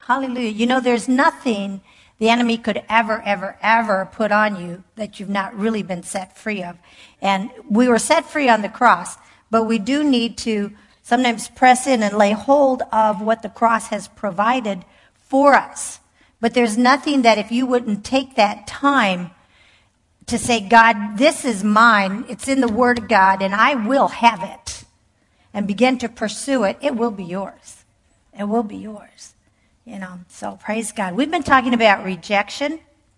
Hallelujah. You know, there's nothing the enemy could ever put on you that you've not really been set free of. And we were set free on the cross, but we do need to sometimes press in and lay hold of what the cross has provided for us. But there's nothing that if you wouldn't take that time to say, God, this is mine, it's in the Word of God, and I will have it, and begin to pursue it, it will be yours. It will be yours. You know, so praise God. We've been talking about rejection.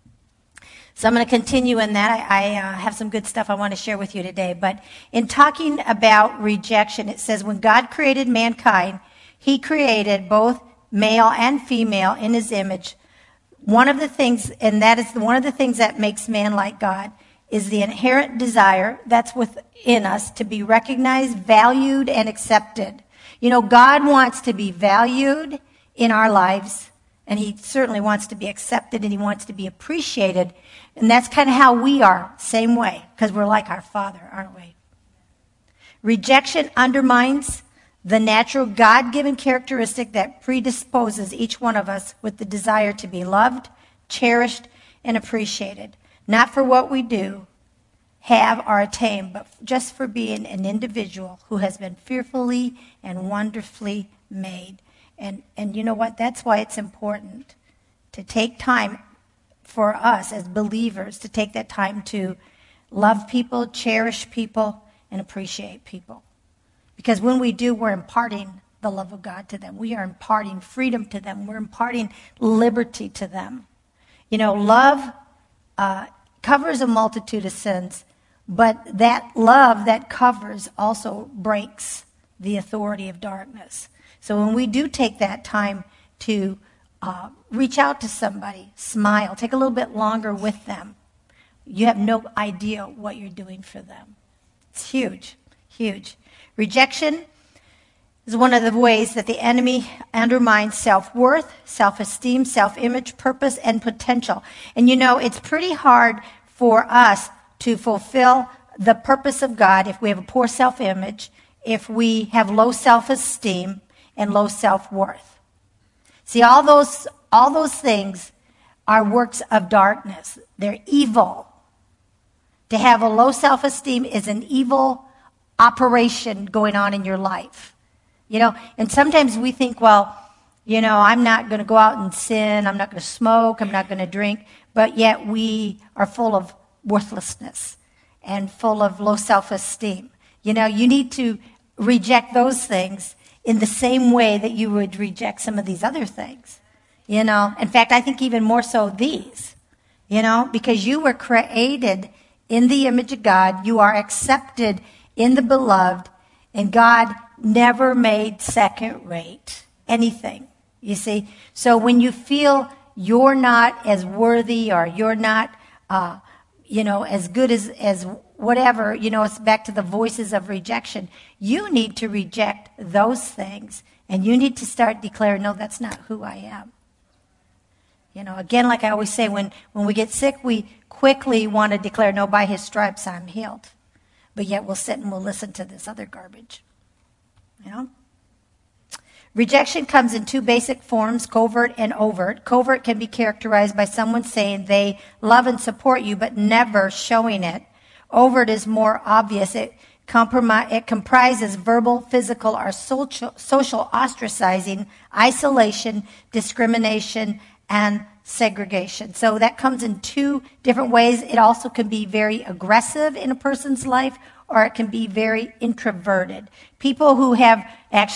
So I'm going to continue in that. I have some good stuff I want to share with you today. But in talking about rejection, it says when God created mankind, he created both male and female in his image. One of the things, and that is one of the things that makes man like God, is the inherent desire that's within us to be recognized, valued, and accepted. You know, God wants to be valued in our lives, and he certainly wants to be accepted, and he wants to be appreciated. And that's kind of how we are, same way, because we're like our Father, aren't we? Rejection undermines the natural God-given characteristic that predisposes each one of us with the desire to be loved, cherished, and appreciated. Not for what we do, have, or attain, but just for being an individual who has been fearfully and wonderfully made. And you know what? That's why it's important to take time for us as believers to take that time to love people, cherish people, and appreciate people. Because when we do, we're imparting the love of God to them. We are imparting freedom to them. We're imparting liberty to them. You know, love covers a multitude of sins, but that love that covers also breaks the authority of darkness. So when we do take that time to reach out to somebody, smile, take a little bit longer with them, you have no idea what you're doing for them. It's huge, huge. Rejection is one of the ways that the enemy undermines self-worth, self-esteem, self-image, purpose, and potential. And you know, it's pretty hard for us to fulfill the purpose of God if we have a poor self-image, if we have low self-esteem, and low self-worth. See, all those things are works of darkness. They're evil. To have a low self-esteem is an evil operation going on in your life. You know, and sometimes we think, well, you know, I'm not going to go out and sin. I'm not going to smoke. I'm not going to drink. But yet we are full of worthlessness and full of low self-esteem. You know, you need to reject those things in the same way that you would reject some of these other things. You know, in fact, I think even more so these, you know, because you were created in the image of God. You are accepted in the beloved, and God never made second-rate anything, you see. So when you feel you're not as worthy or you're not, you know, as good as whatever, you know, it's back to the voices of rejection. You need to reject those things, and you need to start declaring, no, that's not who I am. You know, again, like I always say, when we get sick, we quickly want to declare, no, by his stripes I'm healed. But yet we'll sit and we'll listen to this other garbage. You know? Rejection comes in two basic forms, covert and overt. Covert can be characterized by someone saying they love and support you, but never showing it. Overt is more obvious. It comprises verbal, physical, or social ostracizing, isolation, discrimination, and segregation. So that comes in two different ways. It also can be very aggressive in a person's life, or it can be very introverted. People who have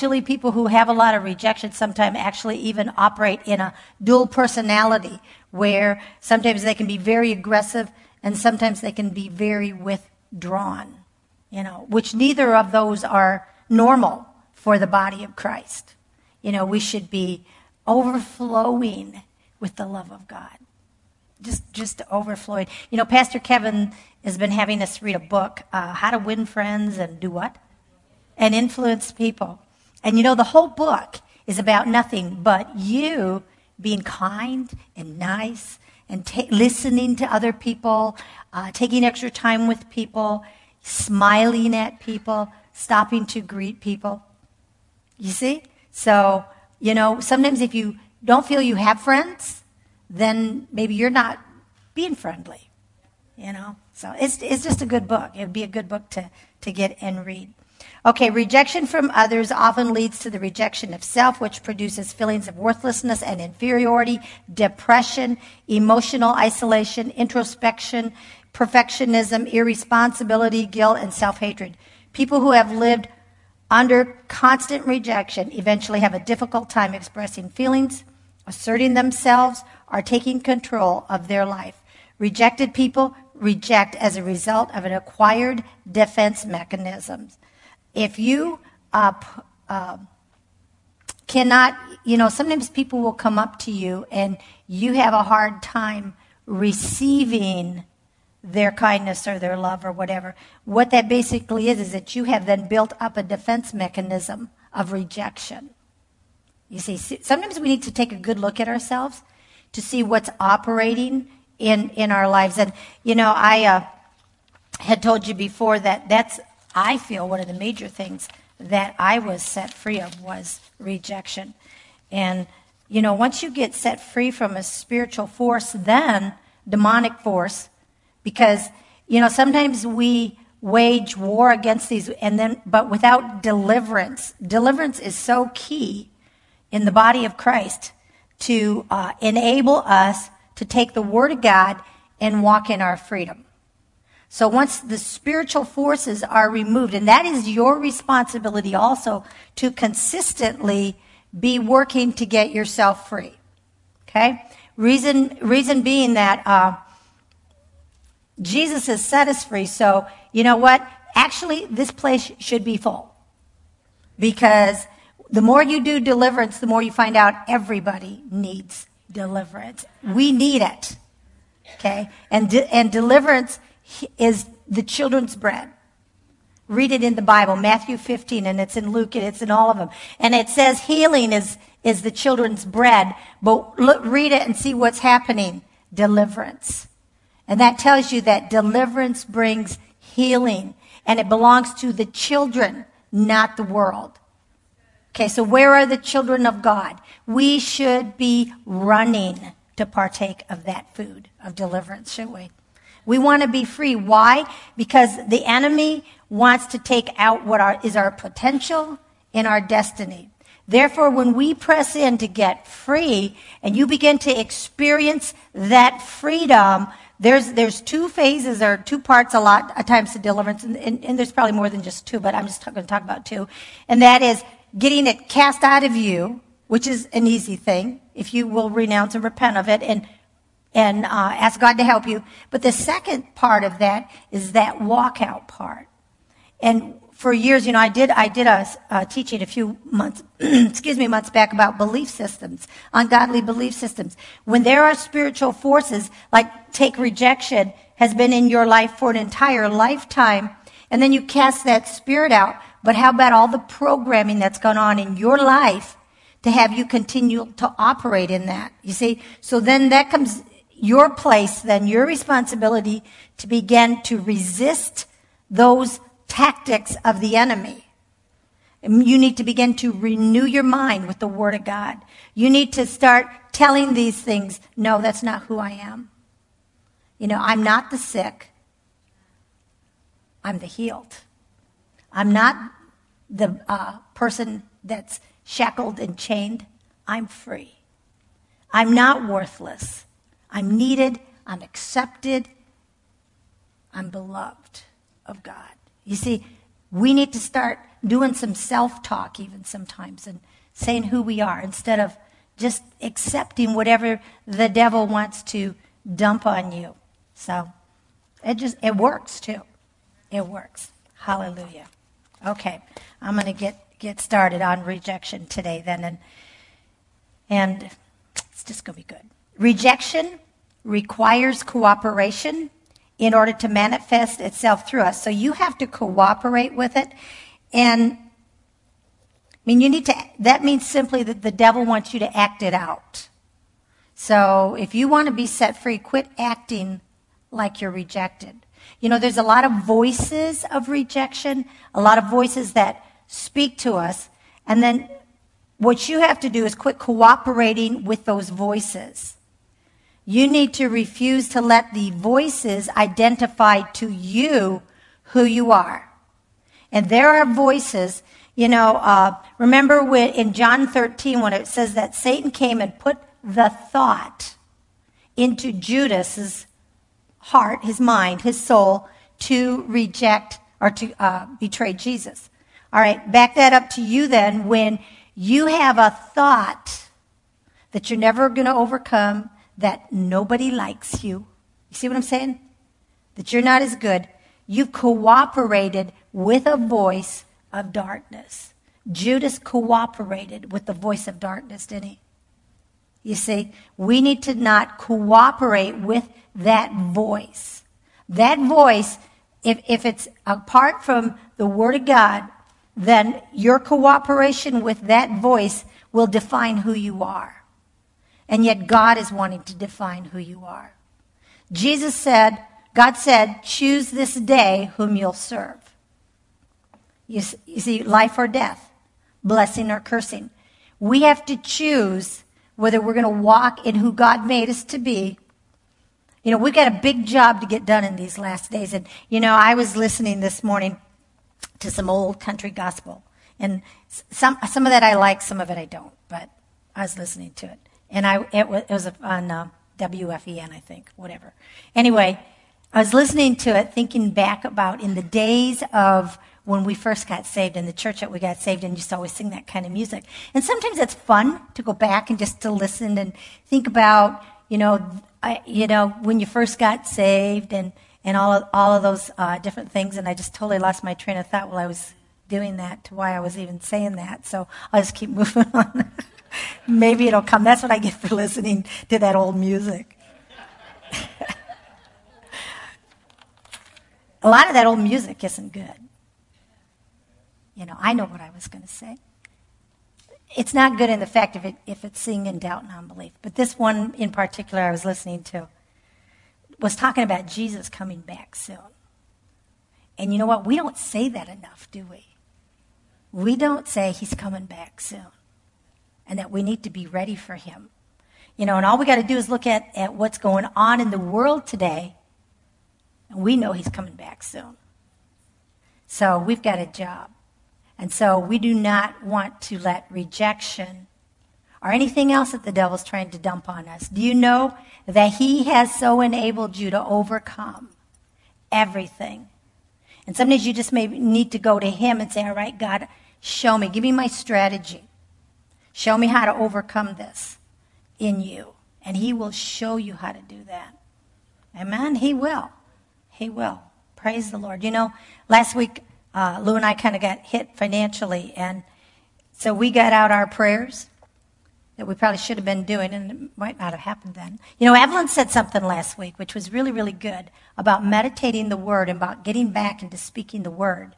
a lot of rejection sometimes actually even operate in a dual personality, where sometimes they can be very aggressive and sometimes they can be very withdrawn, you know, which neither of those are normal for the body of Christ. You know, we should be overflowing with the love of God. Just overflowing. You know, Pastor Kevin has been having us read a book, How to Win Friends and do what? And Influence People. And you know, the whole book is about nothing but you being kind and nice and listening to other people, taking extra time with people, smiling at people, stopping to greet people. You see? So, you know, sometimes if you don't feel you have friends, then maybe you're not being friendly, So it's just a good book. It would be a good book to get and read. Okay, rejection from others often leads to the rejection of self, which produces feelings of worthlessness and inferiority, depression, emotional isolation, introspection, perfectionism, irresponsibility, guilt, and self-hatred. People who have lived under constant rejection eventually have a difficult time expressing feelings, asserting themselves, or taking control of their life. Rejected people reject as a result of an acquired defense mechanism. If you cannot, sometimes people will come up to you and you have a hard time receiving their kindness or their love or whatever. What that basically is that you have then built up a defense mechanism of rejection. You see, sometimes we need to take a good look at ourselves to see what's operating in our lives. And, I had told you before that that's, I feel, one of the major things that I was set free of was rejection. And, once you get set free from a spiritual force, then demonic force, because, sometimes we wage war against these, but without deliverance. Deliverance is so key in the body of Christ to enable us to take the Word of God and walk in our freedom. So once the spiritual forces are removed, and that is your responsibility also to consistently be working to get yourself free. Okay? Reason being that Jesus has set us free. So, you know what? Actually, this place should be full. Because the more you do deliverance, the more you find out everybody needs deliverance. We need it. Okay? And deliverance is the children's bread. Read it in the Bible, Matthew 15, and it's in Luke, and it's in all of them. And it says healing is the children's bread, but read it and see what's happening. Deliverance. And that tells you that deliverance brings healing, and it belongs to the children, not the world. Okay, so where are the children of God? We should be running to partake of that food of deliverance, shouldn't we? We want to be free. Why? Because the enemy wants to take out what is our potential and our destiny. Therefore, when we press in to get free and you begin to experience that freedom, there's two phases or two parts a lot of times to deliverance, and there's probably more than just two, but I'm just going to talk about two. And that is getting it cast out of you, which is an easy thing, if you will renounce and repent of it and ask God to help you. But the second part of that is that walkout part. And for years, I did a teaching a few months, months back about belief systems, ungodly belief systems. When there are spiritual forces, like take rejection, has been in your life for an entire lifetime, and then you cast that spirit out. But how about all the programming that's gone on in your life to have you continue to operate in that? You see, so then that comes your place, then your responsibility to begin to resist those tactics of the enemy. You need to begin to renew your mind with the Word of God. You need to start telling these things, no, that's not who I am. I'm not the sick. I'm the healed. I'm not the person that's shackled and chained. I'm free. I'm not worthless. I'm needed. I'm accepted. I'm beloved of God. You see, we need to start doing some self-talk even sometimes and saying who we are instead of just accepting whatever the devil wants to dump on you. So it works too. It works. Hallelujah. Okay, I'm going to get started on rejection today then, and it's just going to be good. Rejection requires cooperation in order to manifest itself through us. So you have to cooperate with it. And that means simply that the devil wants you to act it out. So if you want to be set free, quit acting like you're rejected. There's a lot of voices of rejection, a lot of voices that speak to us. And then what you have to do is quit cooperating with those voices. You need to refuse to let the voices identify to you who you are. And there are voices, remember in John 13 when it says that Satan came and put the thought into Judas's heart, his mind, his soul, to reject or to betray Jesus. All right, back that up to you then. When you have a thought that you're never going to overcome, that nobody likes you. You see what I'm saying? That you're not as good. You've cooperated with a voice of darkness. Judas cooperated with the voice of darkness, didn't he? You see, we need to not cooperate with that voice. That voice, if it's apart from the Word of God, then your cooperation with that voice will define who you are. And yet God is wanting to define who you are. God said, choose this day whom you'll serve. You see, life or death, blessing or cursing. We have to choose whether we're going to walk in who God made us to be. We've got a big job to get done in these last days. And, I was listening this morning to some old country gospel. And some of that I like, some of it I don't. But I was listening to it. And it was on WFEN, I think, whatever. Anyway, I was listening to it, thinking back about in the days of when we first got saved, in the church that we got saved, and used to always sing that kind of music. And sometimes it's fun to go back and just to listen and think about, when you first got saved and all of those different things. And I just totally lost my train of thought while I was doing that, to why I was even saying that. So I'll just keep moving on. Maybe it'll come. That's what I get for listening to that old music. A lot of that old music isn't good. I know what I was going to say. It's not good in the fact if it's singing in doubt and unbelief. But this one in particular I was listening to was talking about Jesus coming back soon. And you know what? We don't say that enough, do we? We don't say he's coming back soon and that we need to be ready for him. And all we got to do is look at what's going on in the world today, and we know he's coming back soon. So we've got a job. And so we do not want to let rejection or anything else that the devil's trying to dump on us. Do you know that he has so enabled you to overcome everything? And sometimes you just may need to go to him and say, all right, God, show me. Give me my strategy. Show me how to overcome this in you. And he will show you how to do that. Amen? He will. He will. Praise the Lord. Last week, Lou and I kind of got hit financially, and so we got out our prayers that we probably should have been doing, and it might not have happened then. Evelyn said something last week, which was really, really good, about meditating the Word and about getting back into speaking the Word,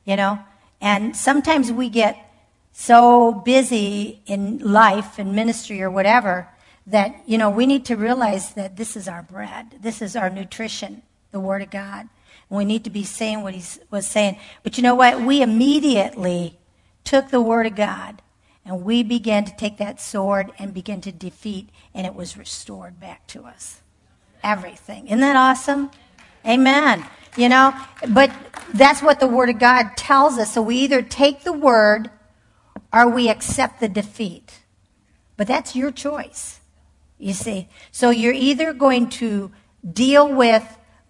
And sometimes we get so busy in life and ministry or whatever that, we need to realize that this is our bread. This is our nutrition, the Word of God. And we need to be saying what he was saying. But you know what? We immediately took the Word of God and we began to take that sword and begin to defeat, and it was restored back to us. Everything. Isn't that awesome? Amen. But that's what the Word of God tells us. So we either take the Word or we accept the defeat. But that's your choice, you see. So you're either going to deal with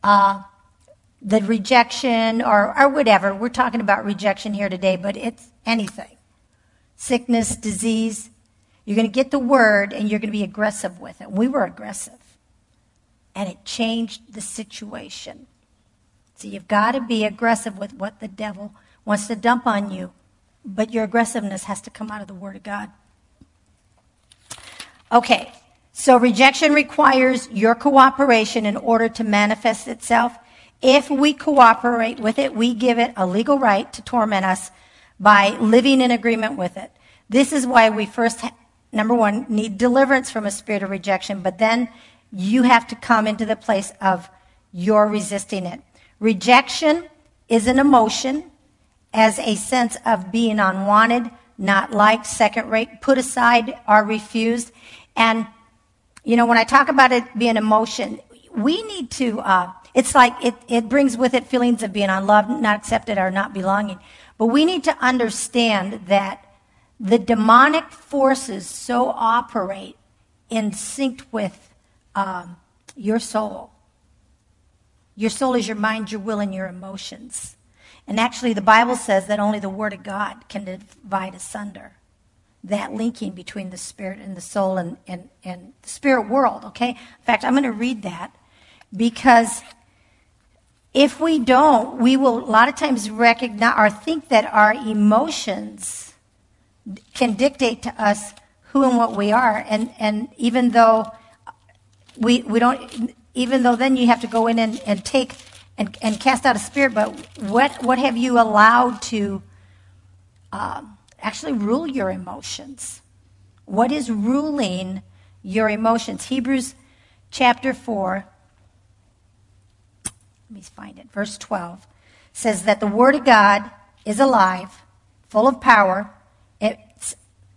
the rejection or whatever. We're talking about rejection here today, but it's anything. Sickness, disease. You're going to get the Word and you're going to be aggressive with it. We were aggressive. And it changed the situation. So you've got to be aggressive with what the devil wants to dump on you. But your aggressiveness has to come out of the Word of God. Okay, so rejection requires your cooperation in order to manifest itself. If we cooperate with it, we give it a legal right to torment us by living in agreement with it. This is why we first, number one, need deliverance from a spirit of rejection, but then you have to come into the place of you're resisting it. Rejection is an emotion as a sense of being unwanted, not liked, second rate, put aside, or refused. And, when I talk about it being emotion, we need to, it's like it brings with it feelings of being unloved, not accepted, or not belonging. But we need to understand that the demonic forces so operate in sync with your soul. Your soul is your mind, your will, and your emotions. And actually, the Bible says that only the Word of God can divide asunder that linking between the spirit and the soul and the spirit world, okay? In fact, I'm going to read that because if we don't, we will a lot of times recognize or think that our emotions can dictate to us who and what we are. And even though we don't, even though then you have to go in and take and cast out a spirit, but what have you allowed to actually rule your emotions? What is ruling your emotions? Hebrews chapter 4, let me find it, verse 12, says that the Word of God is alive, full of power. It's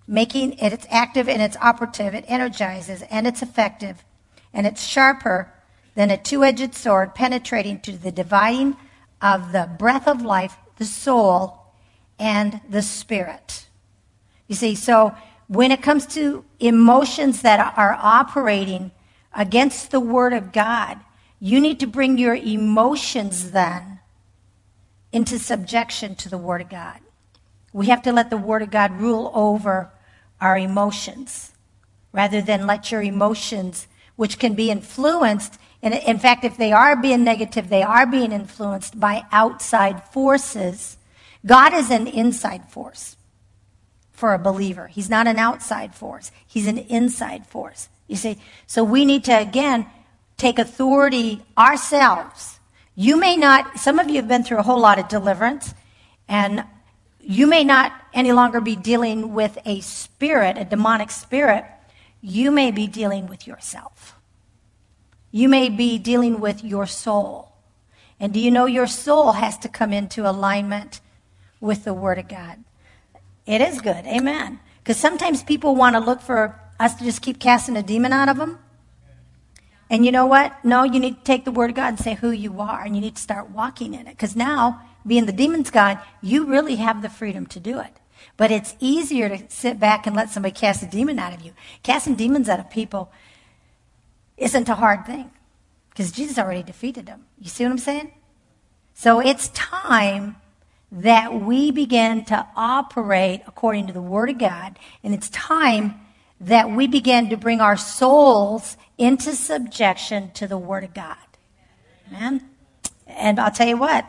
active and it's operative. It energizes and it's effective. And it's sharper than a two-edged sword, penetrating to the dividing of the breath of life, the soul, and the spirit. You see, so when it comes to emotions that are operating against the Word of God, you need to bring your emotions then into subjection to the Word of God. We have to let the Word of God rule over our emotions rather than let your emotions, which can be influenced, and in fact, if they are being negative, they are being influenced by outside forces. God is an inside force for a believer. He's not an outside force. He's an inside force. You see, so we need to, again, take authority ourselves. You may not, some of you have been through a whole lot of deliverance, and you may not any longer be dealing with a spirit, a demonic spirit. You may be dealing with yourself. You may be dealing with your soul. And do you know your soul has to come into alignment with the Word of God? It is good. Amen. Because sometimes people want to look for us to just keep casting a demon out of them. And you know what? No, you need to take the Word of God and say who you are, and you need to start walking in it. Because now, being the demon's God, you really have the freedom to do it. But it's easier to sit back and let somebody cast a demon out of you. Casting demons out of people isn't a hard thing because Jesus already defeated them. You see what I'm saying? So it's time that we begin to operate according to the Word of God, and it's time that we begin to bring our souls into subjection to the Word of God. Amen? And I'll tell you what,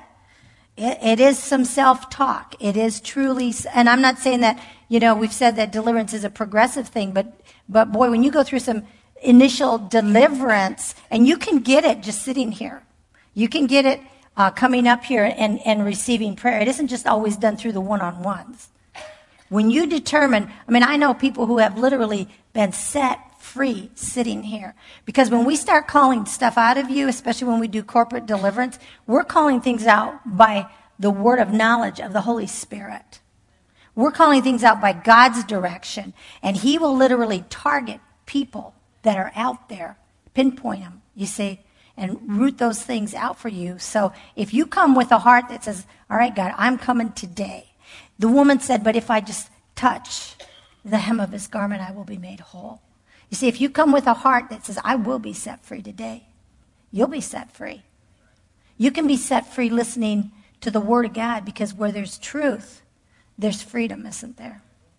it is some self-talk. It is truly, and I'm not saying that, we've said that deliverance is a progressive thing, but boy, when you go through some initial deliverance, and you can get it just sitting here. You can get it coming up here and receiving prayer. It isn't just always done through the one-on-ones. When you determine, I know people who have literally been set free sitting here. Because when we start calling stuff out of you, especially when we do corporate deliverance, we're calling things out by the word of knowledge of the Holy Spirit. We're calling things out by God's direction. And He will literally target people that are out there, pinpoint them, you see, and root those things out for you. So if you come with a heart that says, all right, God, I'm coming today. The woman said, but if I just touch the hem of His garment, I will be made whole. You see, if you come with a heart that says, I will be set free today, you'll be set free. You can be set free listening to the Word of God, because where there's truth, there's freedom, isn't there?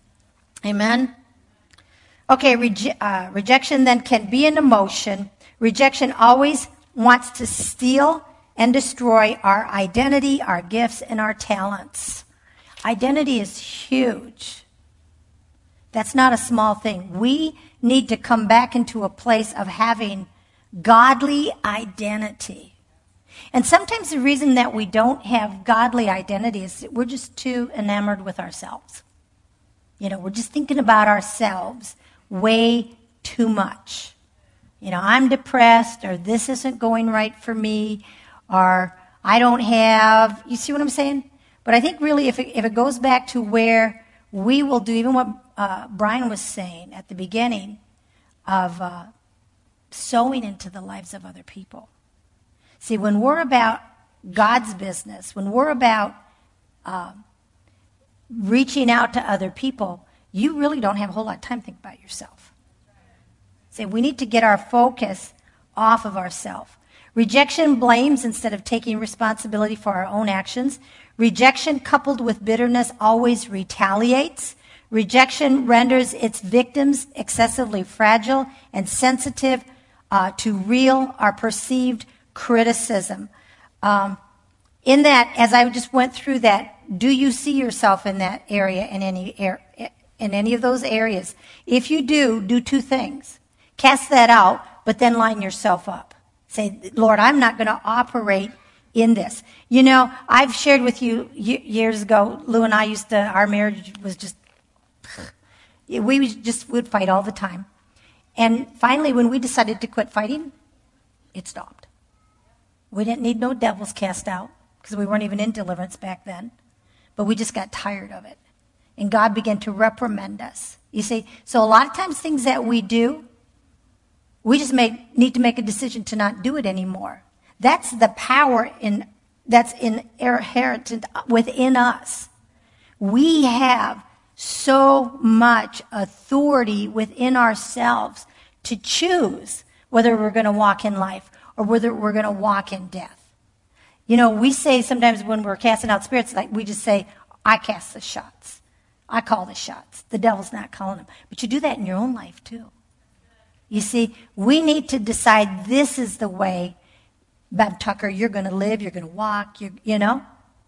Amen? Okay, rejection then can be an emotion. Rejection always wants to steal and destroy our identity, our gifts, and our talents. Identity is huge. That's not a small thing. We need to come back into a place of having godly identity. And sometimes the reason that we don't have godly identity is that we're just too enamored with ourselves. We're just thinking about ourselves way too much. I'm depressed, or this isn't going right for me, or I don't have, you see what I'm saying? But I think really if it goes back to where we will do even what Brian was saying at the beginning of sowing into the lives of other people. See, when we're about God's business, when we're about reaching out to other people, you really don't have a whole lot of time to think about yourself. See, we need to get our focus off of ourselves. Rejection blames instead of taking responsibility for our own actions. Rejection coupled with bitterness always retaliates. Rejection renders its victims excessively fragile and sensitive to real or perceived criticism. In that, as I just went through that, do you see yourself in that area, in any of those areas? If you do two things. Cast that out, but then line yourself up. Say, Lord, I'm not going to operate in this. You know, I've shared with you years ago, Lou and I our marriage was just, would fight all the time. And finally, when we decided to quit fighting, it stopped. We didn't need no devils cast out because we weren't even in deliverance back then. But we just got tired of it. And God began to reprimand us. You see, so a lot of times things that we do, we just need to make a decision to not do it anymore. That's the power that's inherent within us. We have so much authority within ourselves to choose whether we're going to walk in life or whether we're going to walk in death. You know, we say sometimes when we're casting out spirits, like we just say, I cast the shots. I call the shots. The devil's not calling them. But you do that in your own life too. You see, we need to decide this is the way, Bob Tucker, you're going to live, you're going to walk, you know?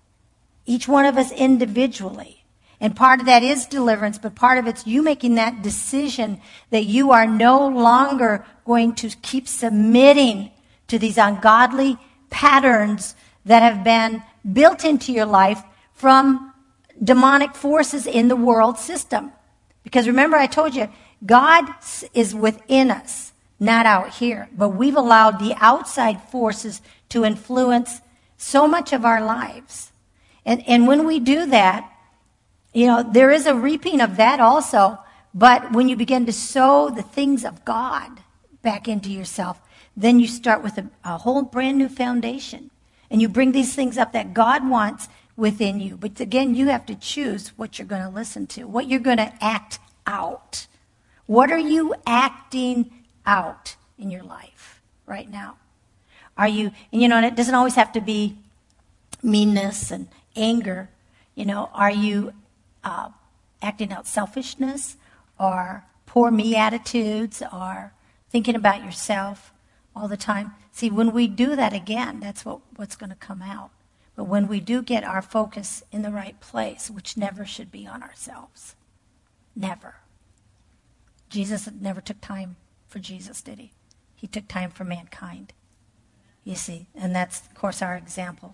Each one of us individually. And part of that is deliverance, but part of it's you making that decision that you are no longer going to keep submitting to these ungodly patterns that have been built into your life from demonic forces in the world system. Because remember, I told you, God is within us, not out here. But we've allowed the outside forces to influence so much of our lives. And when we do that, you know, there is a reaping of that also. But when you begin to sow the things of God back into yourself, then you start with a whole brand new foundation. And you bring these things up that God wants within you. But again, you have to choose what you're going to listen to, what you're going to act out. What are you acting out in your life right now? Are you, and you know, and it doesn't always have to be meanness and anger. You know, are you acting out selfishness or poor me attitudes or thinking about yourself all the time? See, when we do that again, that's what's going to come out. But when we do get our focus in the right place, which never should be on ourselves, never. Jesus never took time for Jesus, did he? He took time for mankind, you see. And that's, of course, our example.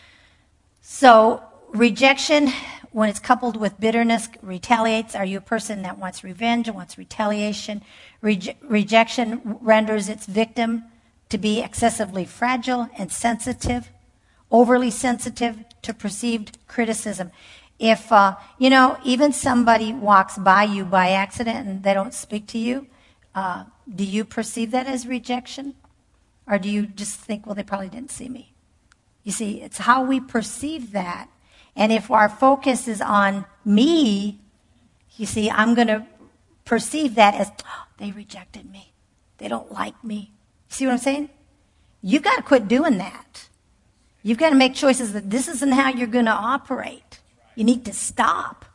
So rejection, when it's coupled with bitterness, retaliates. Are you a person that wants revenge, wants retaliation? Rejection renders its victim to be excessively fragile and sensitive, overly sensitive to perceived criticism. If, you know, even somebody walks by you by accident and they don't speak to you, do you perceive that as rejection? Or do you just think, well, they probably didn't see me? You see, it's how we perceive that. And if our focus is on me, you see, I'm going to perceive that as, oh, they rejected me. They don't like me. See what I'm saying? You've got to quit doing that. You've got to make choices that this isn't how you're going to operate. You need to stop.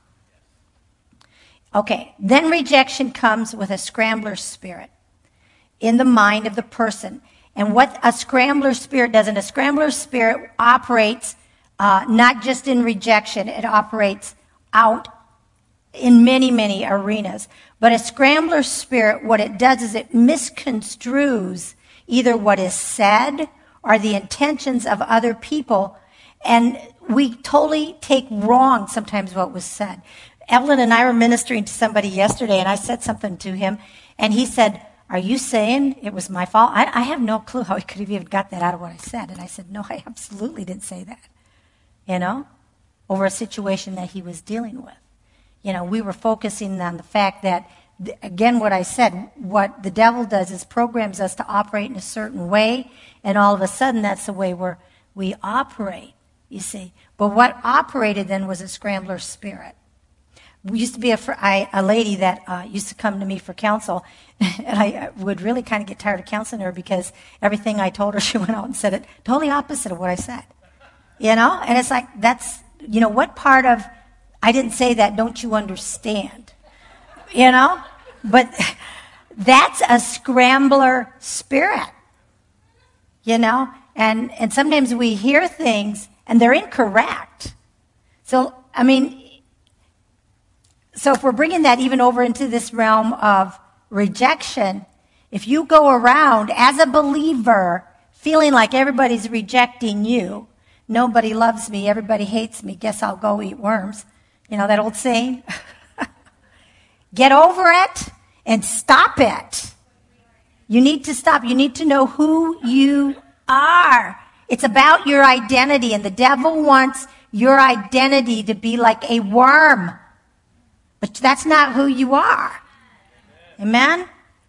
Okay, then rejection comes with a scrambler spirit in the mind of the person. And what a scrambler spirit does, and a scrambler spirit operates not just in rejection, it operates out in many, many arenas. But a scrambler spirit, what it does is it misconstrues either what is said or the intentions of other people, and we totally take wrong sometimes what was said. Evelyn and I were ministering to somebody yesterday, and I said something to him, and he said, are you saying it was my fault? I have no clue how he could have even got that out of what I said. And I said, no, I absolutely didn't say that, you know, over a situation that he was dealing with. We were focusing on the fact that, again, what I said, what the devil does is programs us to operate in a certain way, and all of a sudden that's the way we operate, you see. But what operated then was a scrambler spirit. We used to be a lady that used to come to me for counsel, and I would really kind of get tired of counseling her because everything I told her, she went out and said it totally opposite of what I said. And it's like, that's, what part of, I didn't say that, don't you understand? But that's a scrambler spirit, and sometimes we hear things and they're incorrect. So if we're bringing that even over into this realm of rejection, if you go around as a believer feeling like everybody's rejecting you, nobody loves me, everybody hates me, guess I'll go eat worms. That old saying? Get over it and stop it. You need to stop. You need to know who you are. It's about your identity, and the devil wants your identity to be like a worm. But that's not who you are. Amen?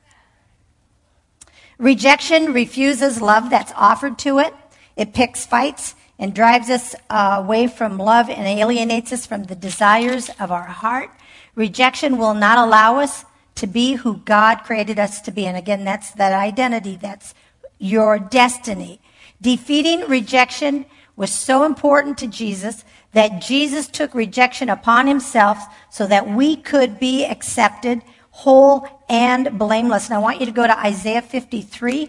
Rejection refuses love that's offered to it. It picks fights and drives us away from love and alienates us from the desires of our heart. Rejection will not allow us to be who God created us to be. And again, that's that identity. That's your destiny. Defeating rejection was so important to Jesus that Jesus took rejection upon himself so that we could be accepted, whole, and blameless. And I want you to go to Isaiah 53,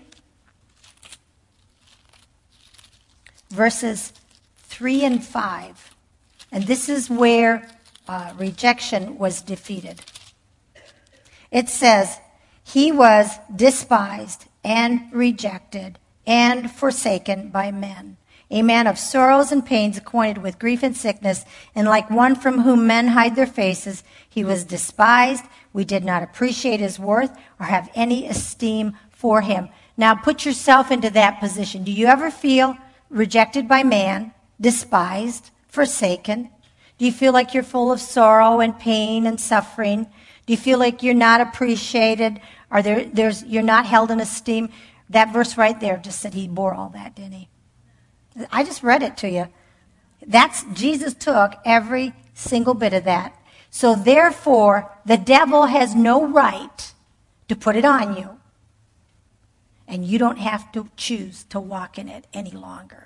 verses 3 and 5. And this is where rejection was defeated. It says, he was despised and rejected and forsaken by men, a man of sorrows and pains, acquainted with grief and sickness, and like one from whom men hide their faces, he was despised. We did not appreciate his worth or have any esteem for him. Now put yourself into that position. Do you ever feel rejected by man, despised, forsaken? Do you feel like you're full of sorrow and pain and suffering? Do you feel like you're not appreciated? You're not held in esteem? That verse right there just said he bore all that, didn't he? I just read it to you. Jesus took every single bit of that. So therefore, the devil has no right to put it on you. And you don't have to choose to walk in it any longer.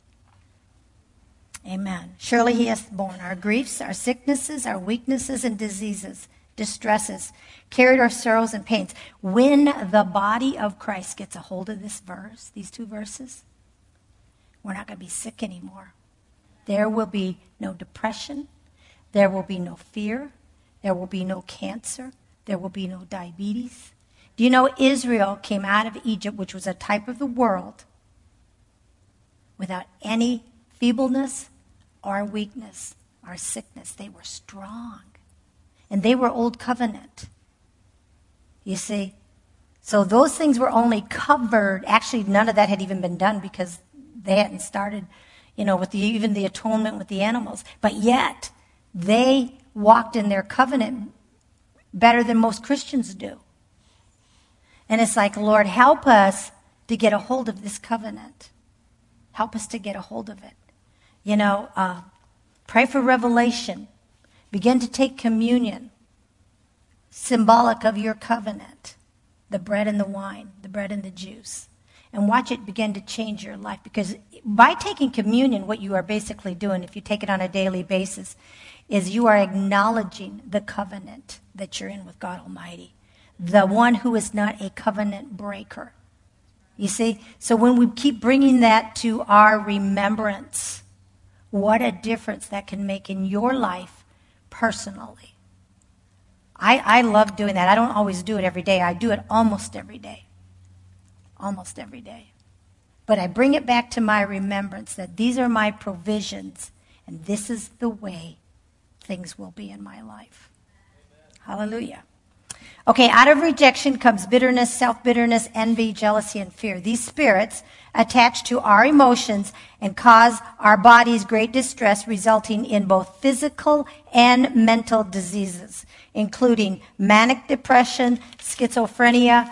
Amen. Surely he has borne our griefs, our sicknesses, our weaknesses and diseases, distresses, carried our sorrows and pains. When the body of Christ gets a hold of this verse, these two verses, we're not going to be sick anymore. There will be no depression. There will be no fear. There will be no cancer. There will be no diabetes. Do you know Israel came out of Egypt, which was a type of the world, without any feebleness or weakness or sickness? They were strong. And they were old covenant. You see? So those things were only covered. Actually, none of that had even been done because they hadn't started, with even the atonement with the animals. But yet, they walked in their covenant better than most Christians do. And it's like, Lord, help us to get a hold of this covenant. Help us to get a hold of it. Pray for revelation. Begin to take communion, symbolic of your covenant, the bread and the wine, the bread and the juice. And watch it begin to change your life. Because by taking communion, what you are basically doing, if you take it on a daily basis, is you are acknowledging the covenant that you're in with God Almighty, the one who is not a covenant breaker. You see? So when we keep bringing that to our remembrance, what a difference that can make in your life personally. I love doing that. I don't always do it every day. I do it almost every day. Almost every day. But I bring it back to my remembrance that these are my provisions and this is the way things will be in my life. Hallelujah. Okay, out of rejection comes bitterness, self-bitterness, envy, jealousy, and fear. These spirits attach to our emotions and cause our bodies great distress, resulting in both physical and mental diseases, including manic depression, schizophrenia,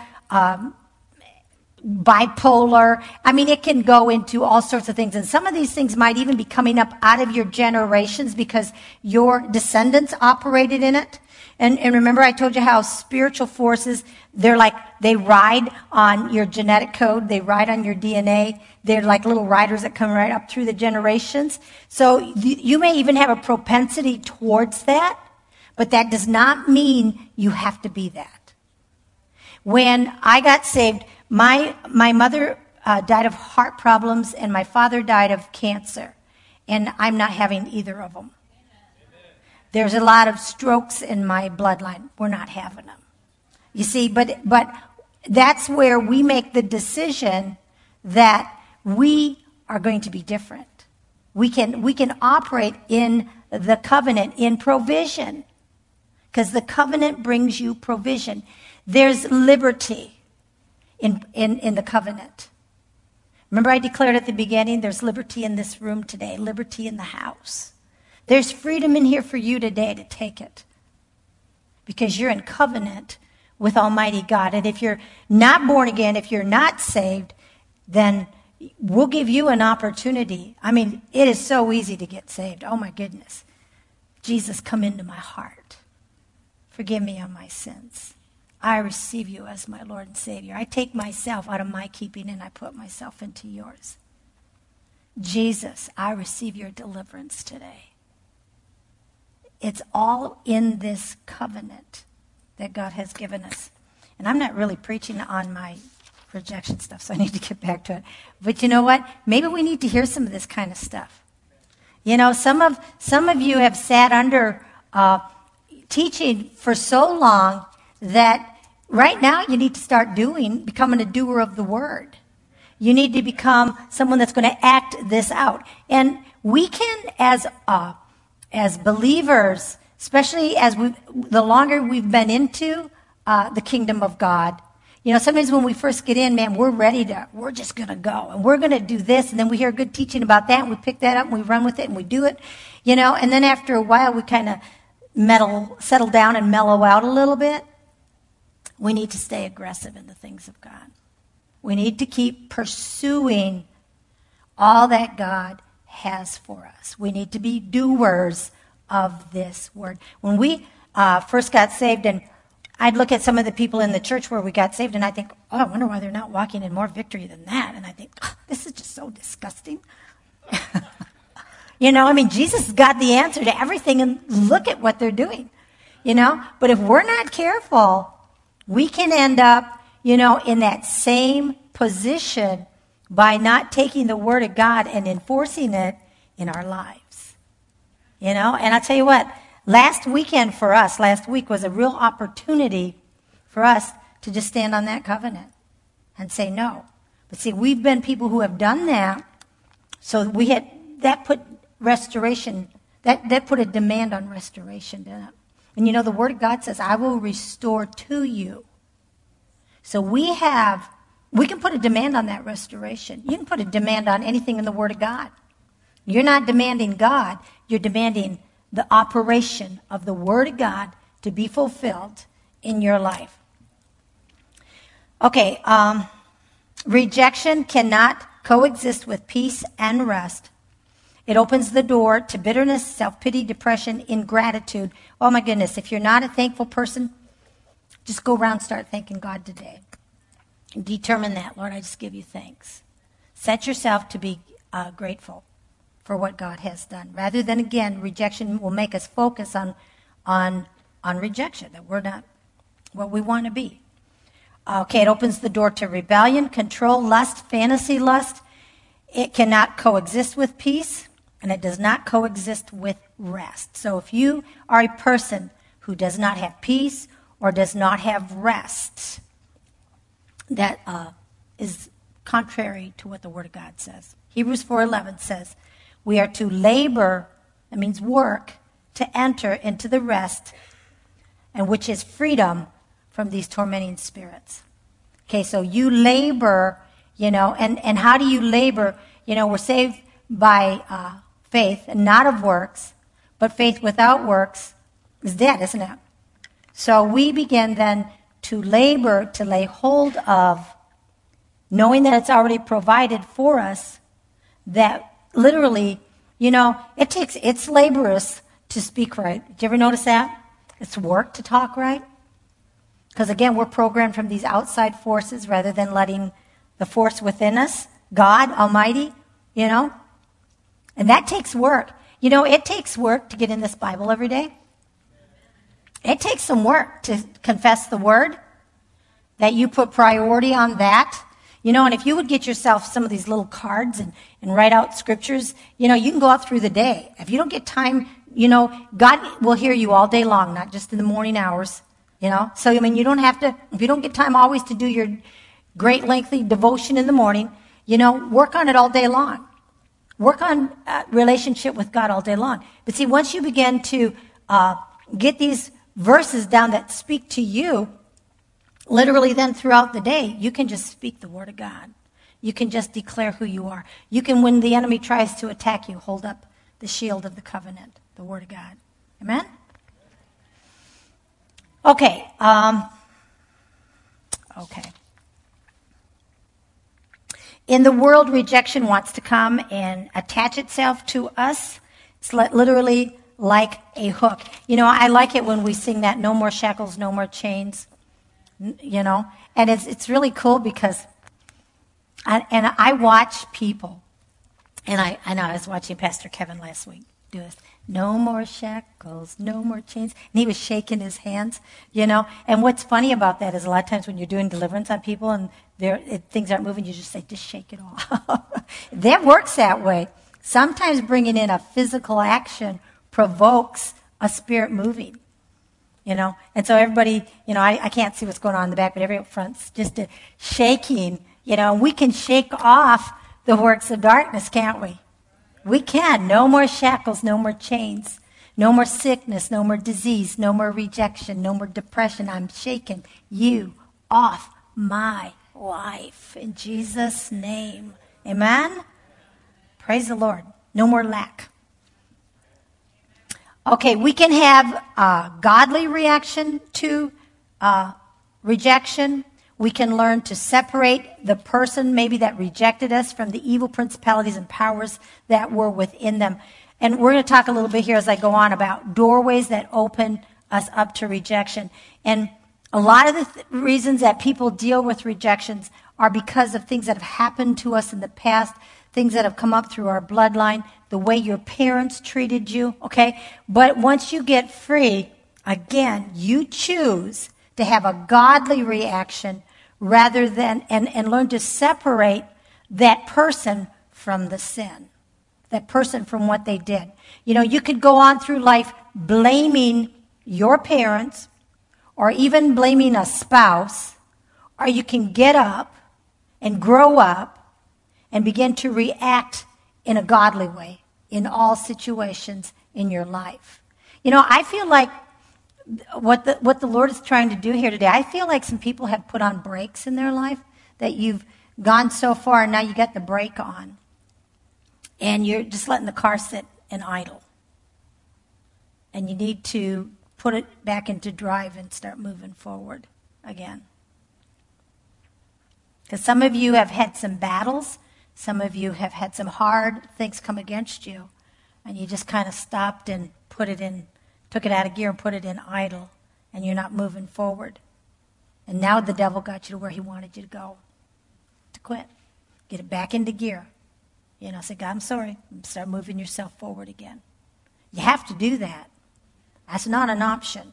bipolar. I mean, it can go into all sorts of things. And some of these things might even be coming up out of your generations because your descendants operated in it. And remember I told you how spiritual forces, they ride on your genetic code. They ride on your DNA. They're like little riders that come right up through the generations. So you may even have a propensity towards that, but that does not mean you have to be that. When I got saved, my mother died of heart problems and my father died of cancer. And I'm not having either of them. There's a lot of strokes in my bloodline. We're not having them. You see, but that's where we make the decision that we are going to be different. We can operate in the covenant, in provision. Because the covenant brings you provision. There's liberty in the covenant. Remember I declared at the beginning, there's liberty in this room today, liberty in the house. There's freedom in here for you today to take it. Because you're in covenant with Almighty God. And if you're not born again, if you're not saved, then we'll give you an opportunity. I mean, it is so easy to get saved. Oh my goodness. Jesus, come into my heart. Forgive me of my sins. I receive you as my Lord and Savior. I take myself out of my keeping and I put myself into yours. Jesus, I receive your deliverance today. It's all in this covenant that God has given us. And I'm not really preaching on my rejection stuff, so I need to get back to it. But you know what? Maybe we need to hear some of this kind of stuff. You know, some of you have sat under teaching for so long that right now you need to start becoming a doer of the word. You need to become someone that's going to act this out. And we can, as believers, especially the longer we've been into the kingdom of God, you know, sometimes when we first get in, man, we're just going to go and we're going to do this. And then we hear good teaching about that and we pick that up and we run with it and we do it, you know, and then after a while we kind of settle down and mellow out a little bit. We need to stay aggressive in the things of God. We need to keep pursuing all that God has for us. We need to be doers of this word. When we first got saved, and I'd look at some of the people in the church where we got saved, and I think, oh, I wonder why they're not walking in more victory than that. And I think, oh, this is just so disgusting. You know, I mean, Jesus has got the answer to everything, and look at what they're doing. You know, but if we're not careful, we can end up, you know, in that same position by not taking the word of God and enforcing it in our lives. You know, and I'll tell you what, last week was a real opportunity for us to just stand on that covenant and say no. But see, we've been people who have done that, so that put restoration, that put a demand on restoration, didn't it? And you know, the word of God says, I will restore to you. So we can put a demand on that restoration. You can put a demand on anything in the Word of God. You're not demanding God. You're demanding the operation of the Word of God to be fulfilled in your life. Okay, rejection cannot coexist with peace and rest. It opens the door to bitterness, self-pity, depression, ingratitude. Oh my goodness, if you're not a thankful person, just go around and start thanking God today. Determine that. Lord, I just give you thanks. Set yourself to be grateful for what God has done. Rather than, again, rejection will make us focus on rejection, that we're not what we want to be. Okay, it opens the door to rebellion, control, lust, fantasy lust. It cannot coexist with peace, and it does not coexist with rest. So if you are a person who does not have peace or does not have rest, that is contrary to what the Word of God says. Hebrews 4:11 says, we are to labor, that means work, to enter into the rest, and which is freedom from these tormenting spirits. Okay, so you labor, and how do you labor? We're saved by faith and not of works, but faith without works is dead, isn't it? So we begin then to labor, to lay hold of, knowing that it's already provided for us, that literally, it's laborious to speak right. Did you ever notice that? It's work to talk right. Because again, we're programmed from these outside forces rather than letting the force within us, God Almighty, and that takes work. It takes work to get in this Bible every day. It takes some work to confess the word, that you put priority on that. And if you would get yourself some of these little cards and write out scriptures, you can go out through the day. If you don't get time, God will hear you all day long, not just in the morning hours, So, you don't have to, if you don't get time always to do your great lengthy devotion in the morning, work on it all day long. Work on relationship with God all day long. But see, once you begin to get these verses down that speak to you, literally then throughout the day, you can just speak the word of God. You can just declare who you are. You can, when the enemy tries to attack you, hold up the shield of the covenant, the word of God. Amen? Okay. Okay. In the world, rejection wants to come and attach itself to us. It's literally like a hook. I like it when we sing that "No more shackles, no more chains," and it's really cool because, I watch people, and I was watching Pastor Kevin last week do this. No more shackles, no more chains. And he was shaking his hands, And what's funny about that is a lot of times when you're doing deliverance on people and things aren't moving, you just say, just shake it off. That works that way. Sometimes bringing in a physical action provokes a spirit moving, And so everybody, I can't see what's going on in the back, but everybody up front's just shaking, We can shake off the works of darkness, can't we? We can. No more shackles, no more chains, no more sickness, no more disease, no more rejection, no more depression. I'm shaking you off my life in Jesus' name. Amen? Praise the Lord. No more lack. Okay, we can have a godly reaction to rejection. We can learn to separate the person maybe that rejected us from the evil principalities and powers that were within them. And we're going to talk a little bit here as I go on about doorways that open us up to rejection. And a lot of the reasons that people deal with rejections are because of things that have happened to us in the past, things that have come up through our bloodline, the way your parents treated you, okay? But once you get free, again, you choose to have a godly reaction rather than, and learn to separate that person from the sin, that person from what they did. You could go on through life blaming your parents or even blaming a spouse, or you can get up and grow up and begin to react in a godly way in all situations in your life. I feel like what the Lord is trying to do here today, I feel like some people have put on brakes in their life, that you've gone so far and now you got the brake on. And you're just letting the car sit and idle. And you need to put it back into drive and start moving forward again. Because some of you have had some battles. Some of you have had some hard things come against you. And you just kind of stopped and took it out of gear and put it in idle, and you're not moving forward. And now the devil got you to where he wanted you to go, to quit. Get it back into gear. Say, God, I'm sorry. And start moving yourself forward again. You have to do that. That's not an option.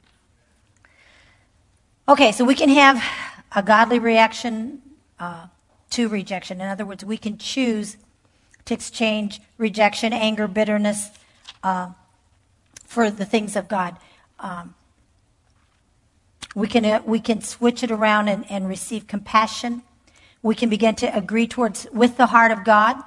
Okay, so we can have a godly reaction to rejection. In other words, we can choose to exchange rejection, anger, bitterness, for the things of God. We can switch it around and receive compassion. We can begin to agree with the heart of God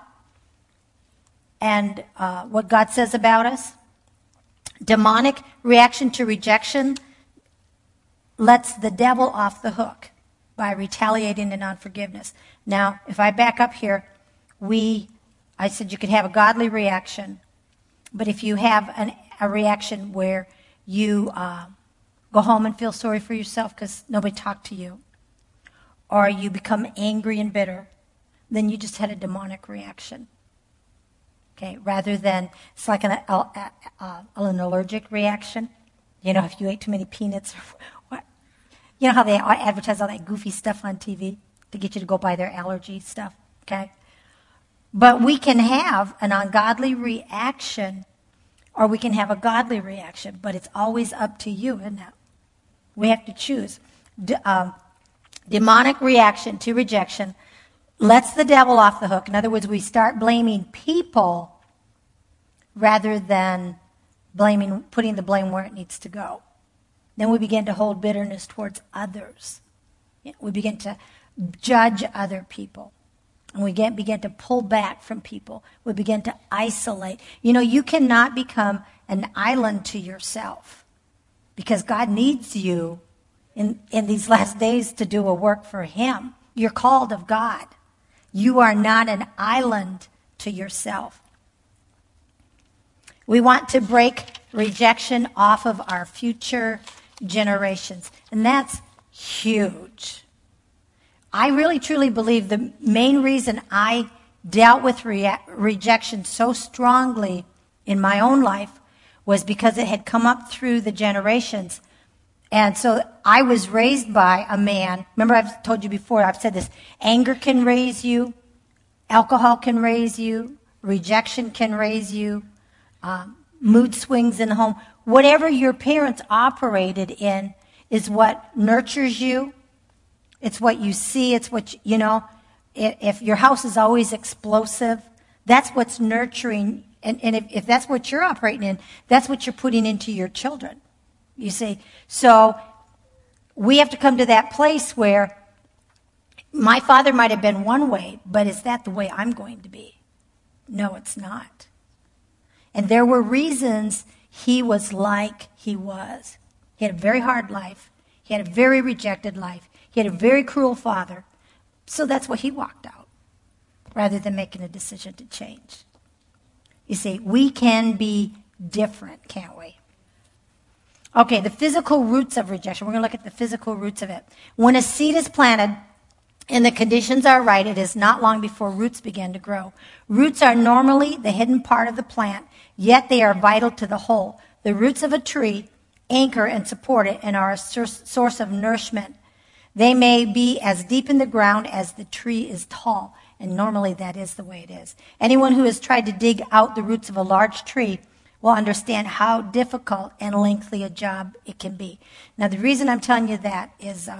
and what God says about us. Demonic reaction to rejection lets the devil off the hook by retaliating in unforgiveness. Now, if I back up here, I said you could have a godly reaction, but if you have a reaction where you go home and feel sorry for yourself because nobody talked to you, or you become angry and bitter, then you just had a demonic reaction. Okay, rather than, it's like an allergic reaction. You know, if you ate too many peanuts or what. You know how they advertise all that goofy stuff on TV to get you to go buy their allergy stuff, okay? But we can have an ungodly reaction, or we can have a godly reaction, but it's always up to you, isn't it? We have to choose. Demonic reaction to rejection lets the devil off the hook. In other words, we start blaming people rather than putting the blame where it needs to go. Then we begin to hold bitterness towards others. We begin to judge other people. And we begin to pull back from people. We begin to isolate. You know, you cannot become an island to yourself because God needs you in these last days to do a work for Him. You're called of God. You are not an island to yourself. We want to break rejection off of our future generations. And that's huge. I really truly believe the main reason I dealt with rejection so strongly in my own life was because it had come up through the generations. And so I was raised by a man. Remember, I've told you before, I've said this. Anger can raise you. Alcohol can raise you. Rejection can raise you. Mood swings in the home. Whatever your parents operated in is what nurtures you. It's what you see. It's what, you know, if your house is always explosive, that's what's nurturing. And if that's what you're operating in, that's what you're putting into your children. You see? So we have to come to that place where my father might have been one way, but is that the way I'm going to be? No, it's not. And there were reasons he was like he was. He had a very hard life. He had a very rejected life. He had a very cruel father. So that's what he walked out, rather than making a decision to change. You see, we can be different, can't we? Okay, the physical roots of rejection. We're going to look at the physical roots of it. When a seed is planted and the conditions are right, it is not long before roots begin to grow. Roots are normally the hidden part of the plant, yet they are vital to the whole. The roots of a tree anchor and support it and are a source of nourishment. They may be as deep in the ground as the tree is tall, and normally that is the way it is. Anyone who has tried to dig out the roots of a large tree will understand how difficult and lengthy a job it can be. Now, the reason I'm telling you that is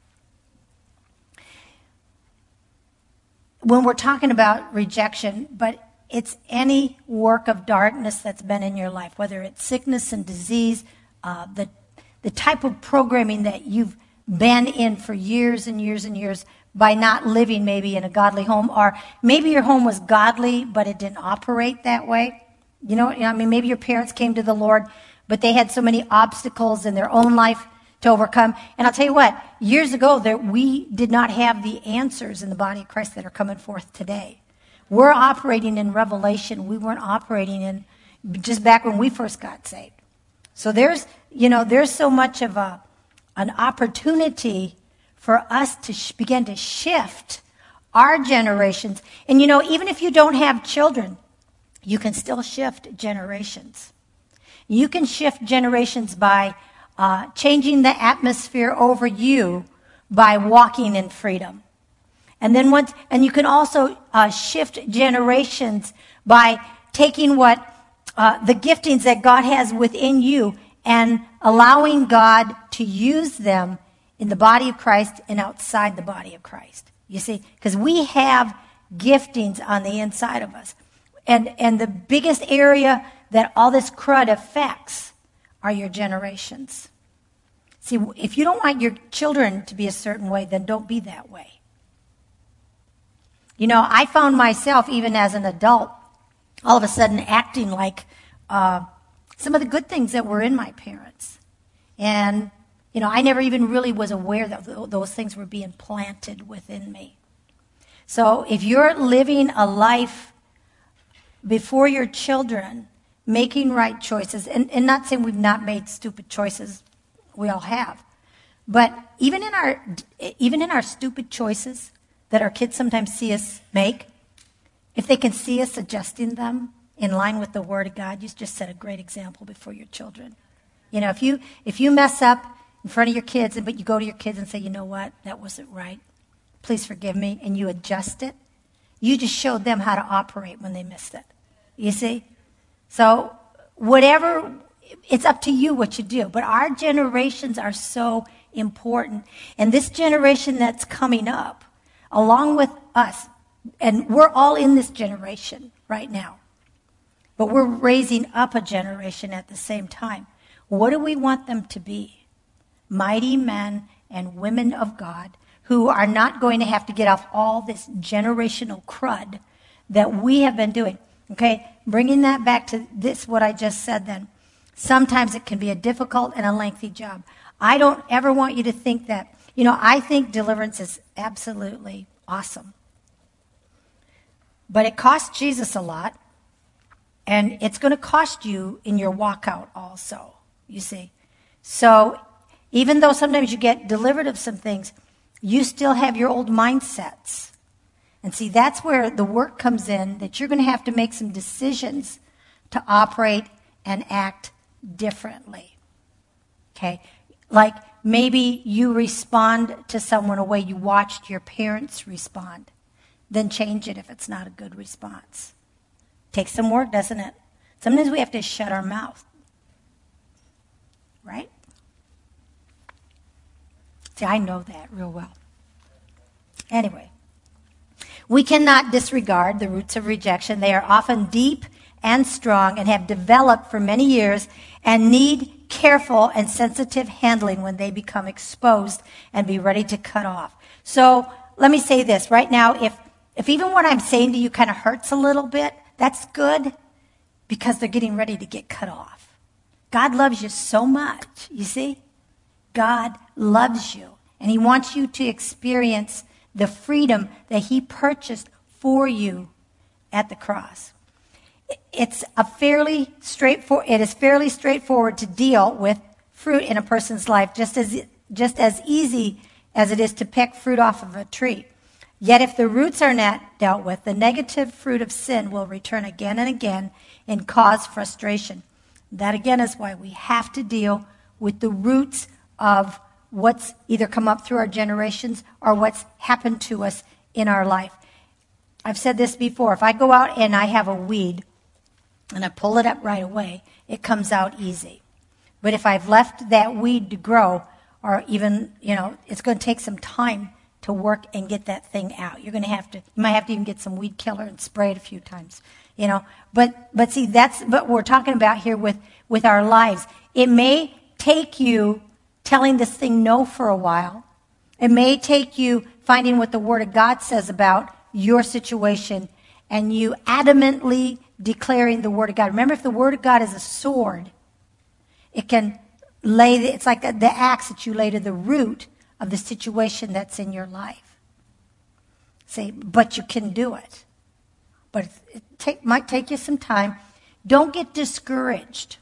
when we're talking about rejection, but it's any work of darkness that's been in your life, whether it's sickness and disease, the type of programming that you've been in for years and years and years by not living maybe in a godly home, or maybe your home was godly, but it didn't operate that way. You know, I mean, maybe your parents came to the Lord, but they had so many obstacles in their own life to overcome. And I'll tell you what, years ago, we did not have the answers in the body of Christ that are coming forth today. We're operating in revelation. We weren't operating in just back when we first got saved. So there's so much of an opportunity for us to begin to shift our generations. And, you know, even if you don't have children, you can still shift generations. You can shift generations by changing the atmosphere over you by walking in freedom. And then you can also shift generations by taking what the giftings that God has within you and allowing God to use them in the body of Christ and outside the body of Christ. You see, because we have giftings on the inside of us. And the biggest area that all this crud affects are your generations. See, if you don't want your children to be a certain way, then don't be that way. You know, I found myself, even as an adult, all of a sudden acting like some of the good things that were in my parents. And I never even really was aware that those things were being planted within me. So if you're living a life before your children, making right choices, and not saying we've not made stupid choices, we all have, but even in our stupid choices that our kids sometimes see us make, if they can see us adjusting them in line with the Word of God, you just set a great example before your children. If you mess up in front of your kids, but you go to your kids and say, you know what, that wasn't right, please forgive me, and you adjust it, you just showed them how to operate when they missed it. You see? So whatever, it's up to you what you do. But our generations are so important. And this generation that's coming up, along with us, and we're all in this generation right now, but we're raising up a generation at the same time. What do we want them to be? Mighty men and women of God who are not going to have to get off all this generational crud that we have been doing. Okay, bringing that back to this, what I just said then. Sometimes it can be a difficult and a lengthy job. I don't ever want you to think that, I think deliverance is absolutely awesome. But it cost Jesus a lot, and it's going to cost you in your walkout also, you see. So even though sometimes you get delivered of some things, you still have your old mindsets. And see, that's where the work comes in, that you're going to have to make some decisions to operate and act differently. Okay? Like maybe you respond to someone a way you watched your parents respond. Then change it if it's not a good response. Takes some work, doesn't it? Sometimes we have to shut our mouth. Right? See, I know that real well. Anyway. We cannot disregard the roots of rejection. They are often deep and strong and have developed for many years and need careful and sensitive handling when they become exposed and be ready to cut off. So let me say this right now. If even what I'm saying to you kind of hurts a little bit, that's good because they're getting ready to get cut off. God loves you so much, you see? God loves you, and he wants you to experience the freedom that he purchased for you at the cross. It is fairly straightforward to deal with fruit in a person's life, just as easy as it is to pick fruit off of a tree. Yet if the roots are not dealt with, the negative fruit of sin will return again and again and cause frustration. That again is why we have to deal with the roots of what's either come up through our generations or what's happened to us in our life. I've said this before. If I go out and I have a weed and I pull it up right away, it comes out easy. But if I've left that weed to grow, or even, it's going to take some time to work and get that thing out. You might have to even get some weed killer and spray it a few times, But see, that's what we're talking about here with our lives. It may take you telling this thing no for a while. It may take you finding what the Word of God says about your situation and you adamantly declaring the Word of God. Remember, if the Word of God is a sword, it can it's like the axe that you lay to the root of the situation that's in your life. See, but you can do it. But it might take you some time. Don't get discouraged.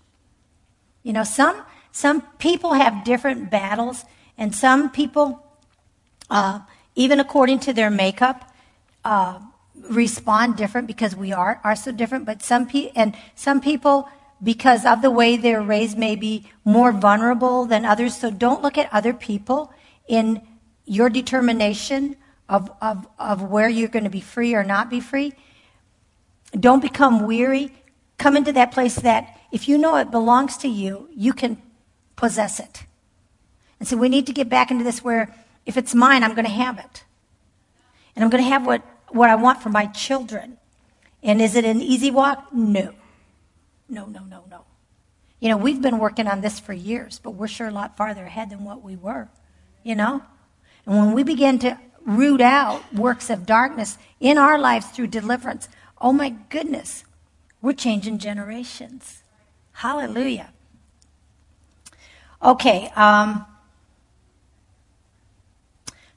Some people have different battles, and some people, even according to their makeup, respond different because we are so different. But some people, because of the way they're raised, may be more vulnerable than others. So don't look at other people in your determination of where you're going to be free or not be free. Don't become weary. Come into that place that if you know it belongs to you, you can possess it. And so we need to get back into this where if it's mine, I'm going to have it. And I'm going to have what I want for my children. And is it an easy walk? No. No. We've been working on this for years, but we're sure a lot farther ahead than what we were, And when we begin to root out works of darkness in our lives through deliverance, oh my goodness, we're changing generations. Hallelujah. Okay,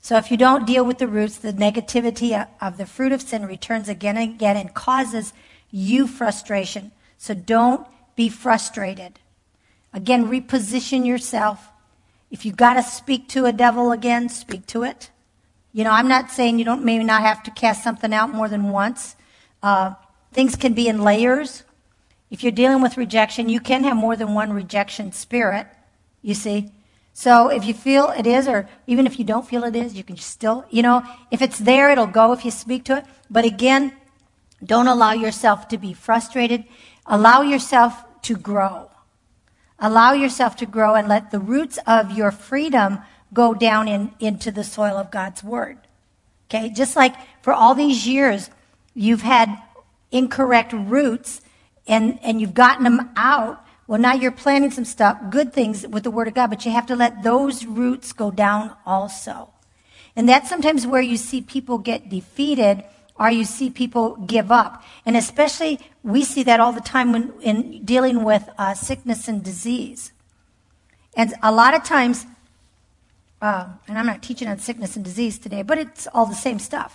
So if you don't deal with the roots, the negativity of the fruit of sin returns again and again and causes you frustration. So don't be frustrated. Again, reposition yourself. If you got to speak to a devil again, speak to it. I'm not saying you don't maybe not have to cast something out more than once. Things can be in layers. If you're dealing with rejection, you can have more than one rejection spirit, you see. So if you feel it is, or even if you don't feel it is, you can still, if it's there, it'll go if you speak to it. But again, don't allow yourself to be frustrated. Allow yourself to grow. Allow yourself to grow and let the roots of your freedom go down into the soil of God's Word. Okay? Just like for all these years, you've had incorrect roots and you've gotten them out. Well, now you're planting some stuff, good things with the Word of God, but you have to let those roots go down also. And that's sometimes where you see people get defeated or you see people give up. And especially, we see that all the time when in dealing with sickness and disease. And a lot of times, and I'm not teaching on sickness and disease today, but it's all the same stuff.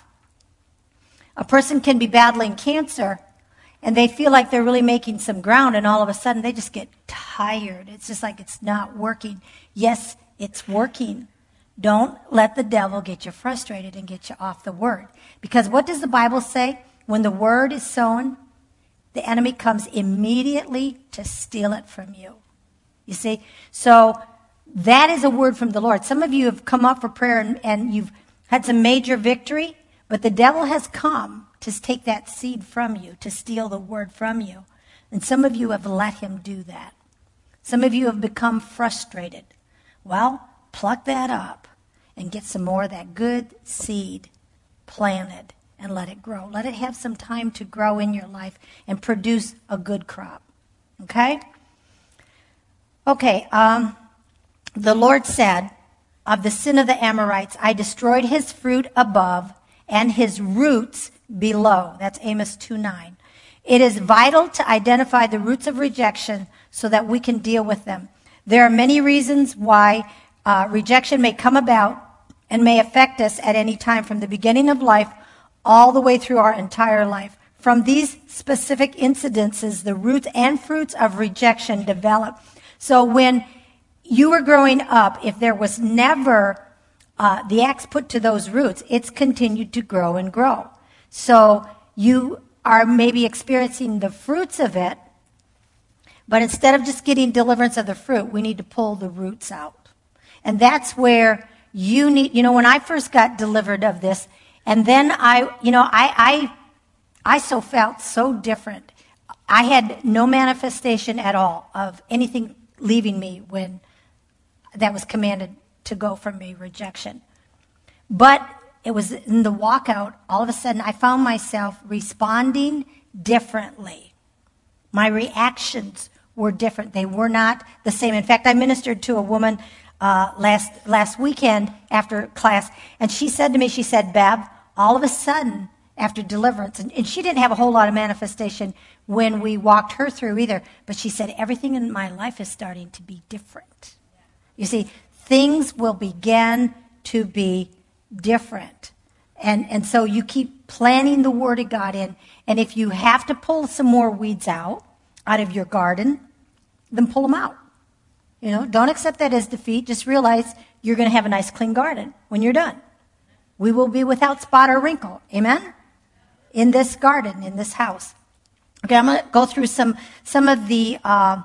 A person can be battling cancer, and they feel like they're really making some ground, and all of a sudden they just get tired. It's just like it's not working. Yes, it's working. Don't let the devil get you frustrated and get you off the Word. Because what does the Bible say? When the Word is sown, the enemy comes immediately to steal it from you. You see? So that is a word from the Lord. Some of you have come up for prayer and you've had some major victory, but the devil has come to take that seed from you, to steal the Word from you. And some of you have let him do that. Some of you have become frustrated. Well, pluck that up and get some more of that good seed planted and let it grow. Let it have some time to grow in your life and produce a good crop. Okay? Okay, the Lord said, of the sin of the Amorites, I destroyed his fruit above and his roots below. That's Amos 2:9. It is vital to identify the roots of rejection so that we can deal with them. There are many reasons why rejection may come about and may affect us at any time from the beginning of life all the way through our entire life. From these specific incidences, the roots and fruits of rejection develop. So when you were growing up, if there was never the axe put to those roots, it's continued to grow and grow. So you are maybe experiencing the fruits of it, but instead of just getting deliverance of the fruit, we need to pull the roots out. And that's where you need, when I first got delivered of this, and then I so felt so different. I had no manifestation at all of anything leaving me when that was commanded to go from me, rejection. But it was in the walkout, all of a sudden I found myself responding differently. My reactions were different. They were not the same. In fact, I ministered to a woman last weekend after class, and she said to me, Bev, all of a sudden, after deliverance, and she didn't have a whole lot of manifestation when we walked her through either, but she said, everything in my life is starting to be different. You see, things will begin to be different. And so you keep planting the Word of God in, and if you have to pull some more weeds out of your garden, then pull them out. Don't accept that as defeat. Just realize you're going to have a nice clean garden when you're done. We will be without spot or wrinkle. Amen? In this garden, in this house. Okay, I'm going to go through some of the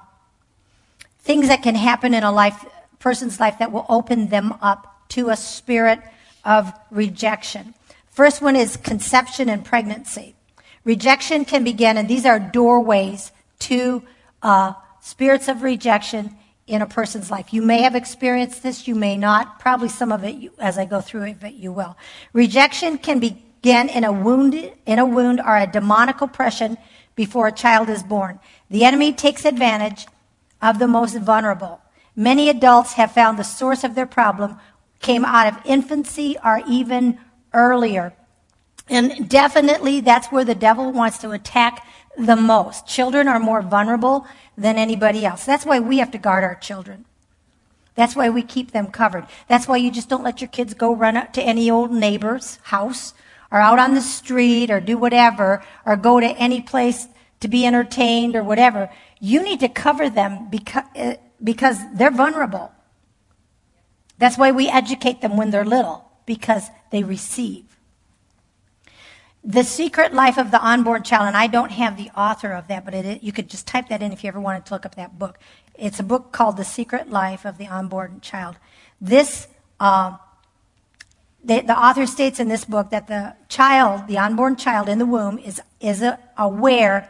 things that can happen in a person's life that will open them up to a spirit of rejection. First one is conception and pregnancy. Rejection can begin, and these are doorways to spirits of rejection in a person's life. You may have experienced this, you may not. Probably some of it, as I go through it, but you will. Rejection can begin in a wound or a demonic oppression before a child is born. The enemy takes advantage of the most vulnerable. Many adults have found the source of their problem came out of infancy or even earlier. And definitely that's where the devil wants to attack the most. Children are more vulnerable than anybody else. That's why we have to guard our children. That's why we keep them covered. That's why you just don't let your kids go run up to any old neighbor's house or out on the street or do whatever or go to any place to be entertained or whatever. You need to cover them because they're vulnerable. That's why we educate them when they're little, because they receive. The Secret Life of the Unborn Child, and I don't have the author of that, but you could just type that in if you ever wanted to look up that book. It's a book called The Secret Life of the Unborn Child. This, the author states in this book that the child, the unborn child in the womb, is an aware,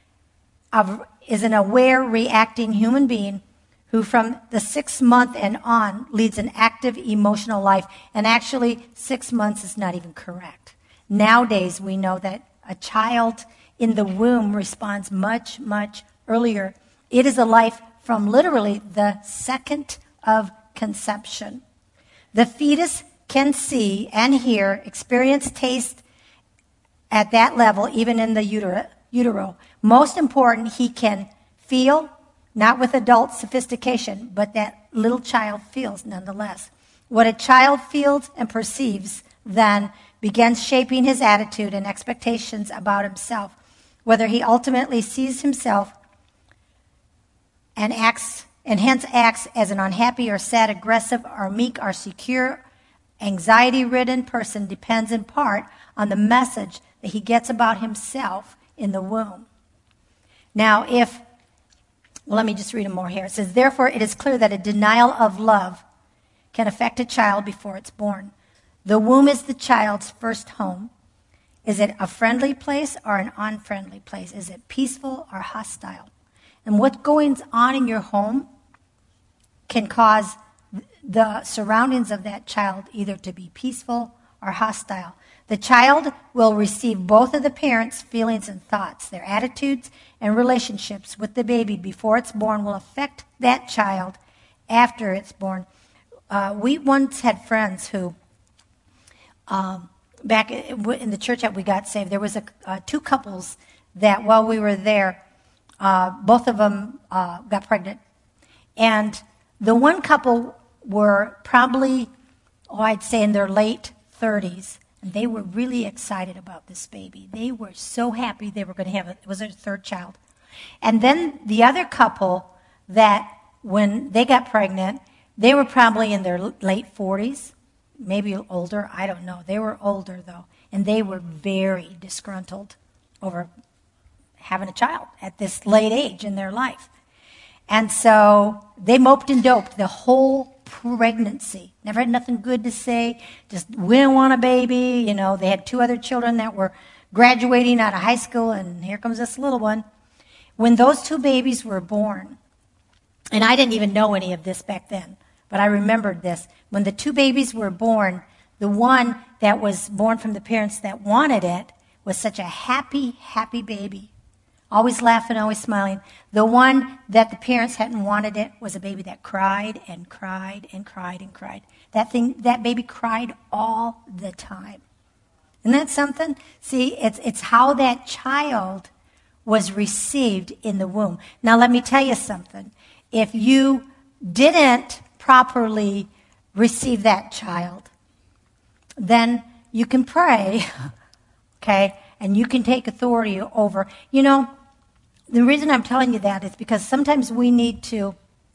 reacting human being who from the 6th month and on leads an active emotional life. And actually, 6 months is not even correct. Nowadays, we know that a child in the womb responds much, much earlier. It is a life from literally the second of conception. The fetus can see and hear, experience, taste at that level, even in the utero. Most important, he can feel, not with adult sophistication, but that little child feels nonetheless. What a child feels and perceives then begins shaping his attitude and expectations about himself, whether he ultimately sees himself and hence acts as an unhappy or sad, aggressive or meek or secure, anxiety-ridden person depends in part on the message that he gets about himself in the womb. Now, let me just read more here. It says, therefore, it is clear that a denial of love can affect a child before it's born. The womb is the child's first home. Is it a friendly place or an unfriendly place? Is it peaceful or hostile? And what goes on in your home can cause the surroundings of that child either to be peaceful or hostile. The child will receive both of the parents' feelings and thoughts. Their attitudes and relationships with the baby before it's born will affect that child after it's born. We once had friends who, back in the church that we got saved, there was two couples that while we were there, both of them got pregnant. And the one couple were probably, I'd say in their late 30s. And they were really excited about this baby. They were so happy they were going to have it. It was their third child. And then the other couple that when they got pregnant, they were probably in their late 40s, maybe older. I don't know. They were older, though. And they were very disgruntled over having a child at this late age in their life. And so they moped and doped the whole pregnancy. Never had nothing good to say. Just, we don't want a baby. You know, they had two other children that were graduating out of high school, and here comes this little one. When those two babies were born, and I didn't even know any of this back then, but I remembered this. When the two babies were born, the one that was born from the parents that wanted it was such a happy, happy baby. Always laughing, always smiling. The one that the parents hadn't wanted it was a baby that cried and cried and cried and cried. That baby cried all the time. Isn't that something? See, it's how that child was received in the womb. Now, let me tell you something. If you didn't properly receive that child, then you can pray, okay? And you can take authority over. You know, the reason I'm telling you that is because sometimes we need to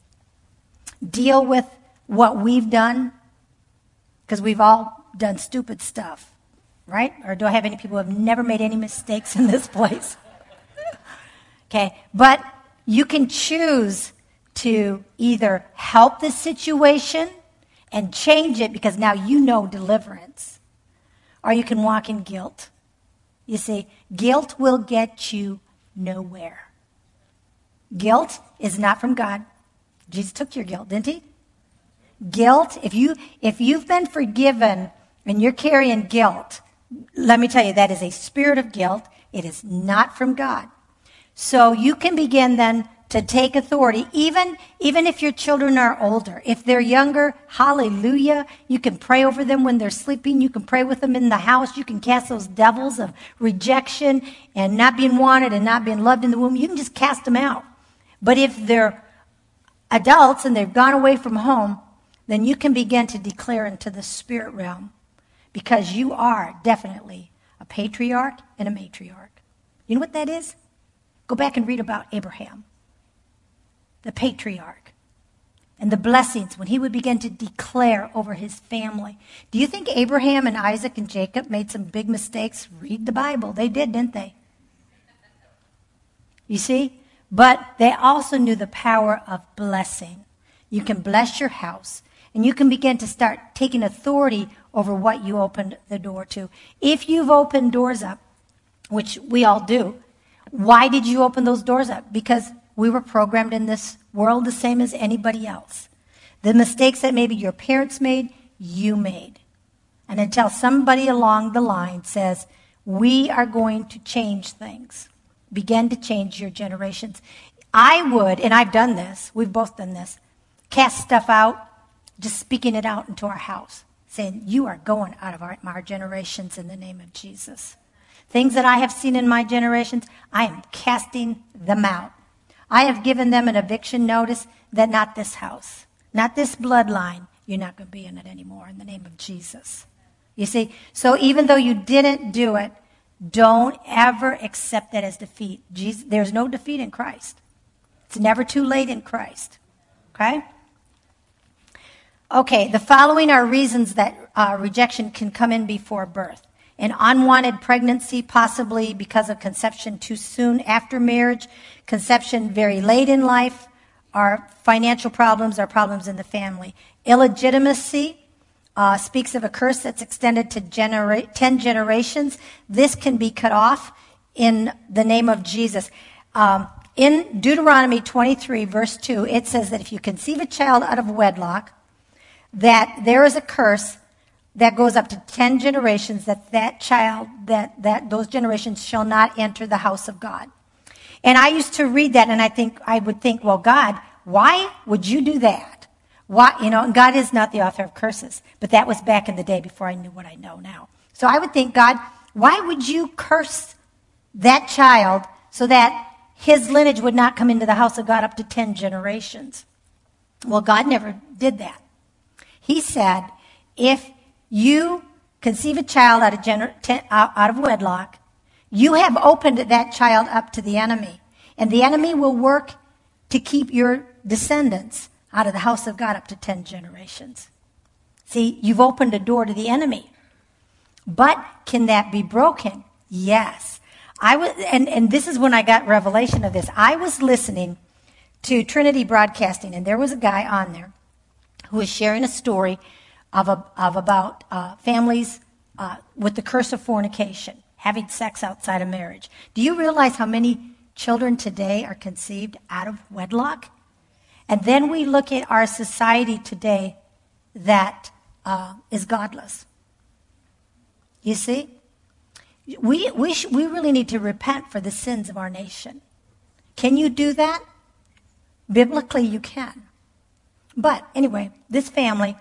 deal with what we've done, because we've all done stupid stuff, right? Or do I have any people who have never made any mistakes in this place? Okay, but you can choose to either help the situation and change it because now you know deliverance, or you can walk in guilt. You see, guilt will get you nowhere. Guilt is not from God. Jesus took your guilt, didn't he? Guilt, if you've been forgiven and you're carrying guilt, let me tell you, that is a spirit of guilt. It is not from God. So you can begin then to take authority, even if your children are older. If they're younger, hallelujah. You can pray over them when they're sleeping. You can pray with them in the house. You can cast those devils of rejection and not being wanted and not being loved in the womb. You can just cast them out. But if they're adults and they've gone away from home, then you can begin to declare into the spirit realm, because you are definitely a patriarch and a matriarch. You know what that is? Go back and read about Abraham, the patriarch, and the blessings when he would begin to declare over his family. Do you think Abraham and Isaac and Jacob made some big mistakes? Read the Bible. They did, didn't they? You see? But they also knew the power of blessing. You can bless your house, and you can begin to start taking authority over what you opened the door to. If you've opened doors up, which we all do, why did you open those doors up? Because we were programmed in this world the same as anybody else. The mistakes that maybe your parents made, you made. And until somebody along the line says, we are going to change things, begin to change your generations. I would, and I've done this, we've both done this, cast stuff out, just speaking it out into our house, saying, you are going out of our generations in the name of Jesus. Things that I have seen in my generations, I am casting them out. I have given them an eviction notice that not this house, not this bloodline, you're not going to be in it anymore in the name of Jesus. You see, so even though you didn't do it, don't ever accept that as defeat. There's no defeat in Christ. It's never too late in Christ. Okay? Okay, the following are reasons that rejection can come in before birth. An unwanted pregnancy, possibly because of conception too soon after marriage, conception very late in life, or financial problems or problems in the family. Illegitimacy speaks of a curse that's extended to 10 generations. This can be cut off in the name of Jesus. In Deuteronomy 23, verse 2, it says that if you conceive a child out of wedlock, that there is a curse that goes up to 10 generations, that child, that those generations shall not enter the house of God. And I used to read that, and I would think, well, God, why would you do that? Why, God is not the author of curses, but that was back in the day before I knew what I know now. So I would think, God, why would you curse that child so that his lineage would not come into the house of God up to 10 generations? Well, God never did that. He said, if you conceive a child out of wedlock, you have opened that child up to the enemy. And the enemy will work to keep your descendants out of the house of God up to 10 generations. See, you've opened a door to the enemy. But can that be broken? Yes. And this is when I got revelation of this. I was listening to Trinity Broadcasting, and there was a guy on there who was sharing a story about families with the curse of fornication, having sex outside of marriage. Do you realize how many children today are conceived out of wedlock? And then we look at our society today that is godless. You see? We really need to repent for the sins of our nation. Can you do that? Biblically, you can. But anyway, this family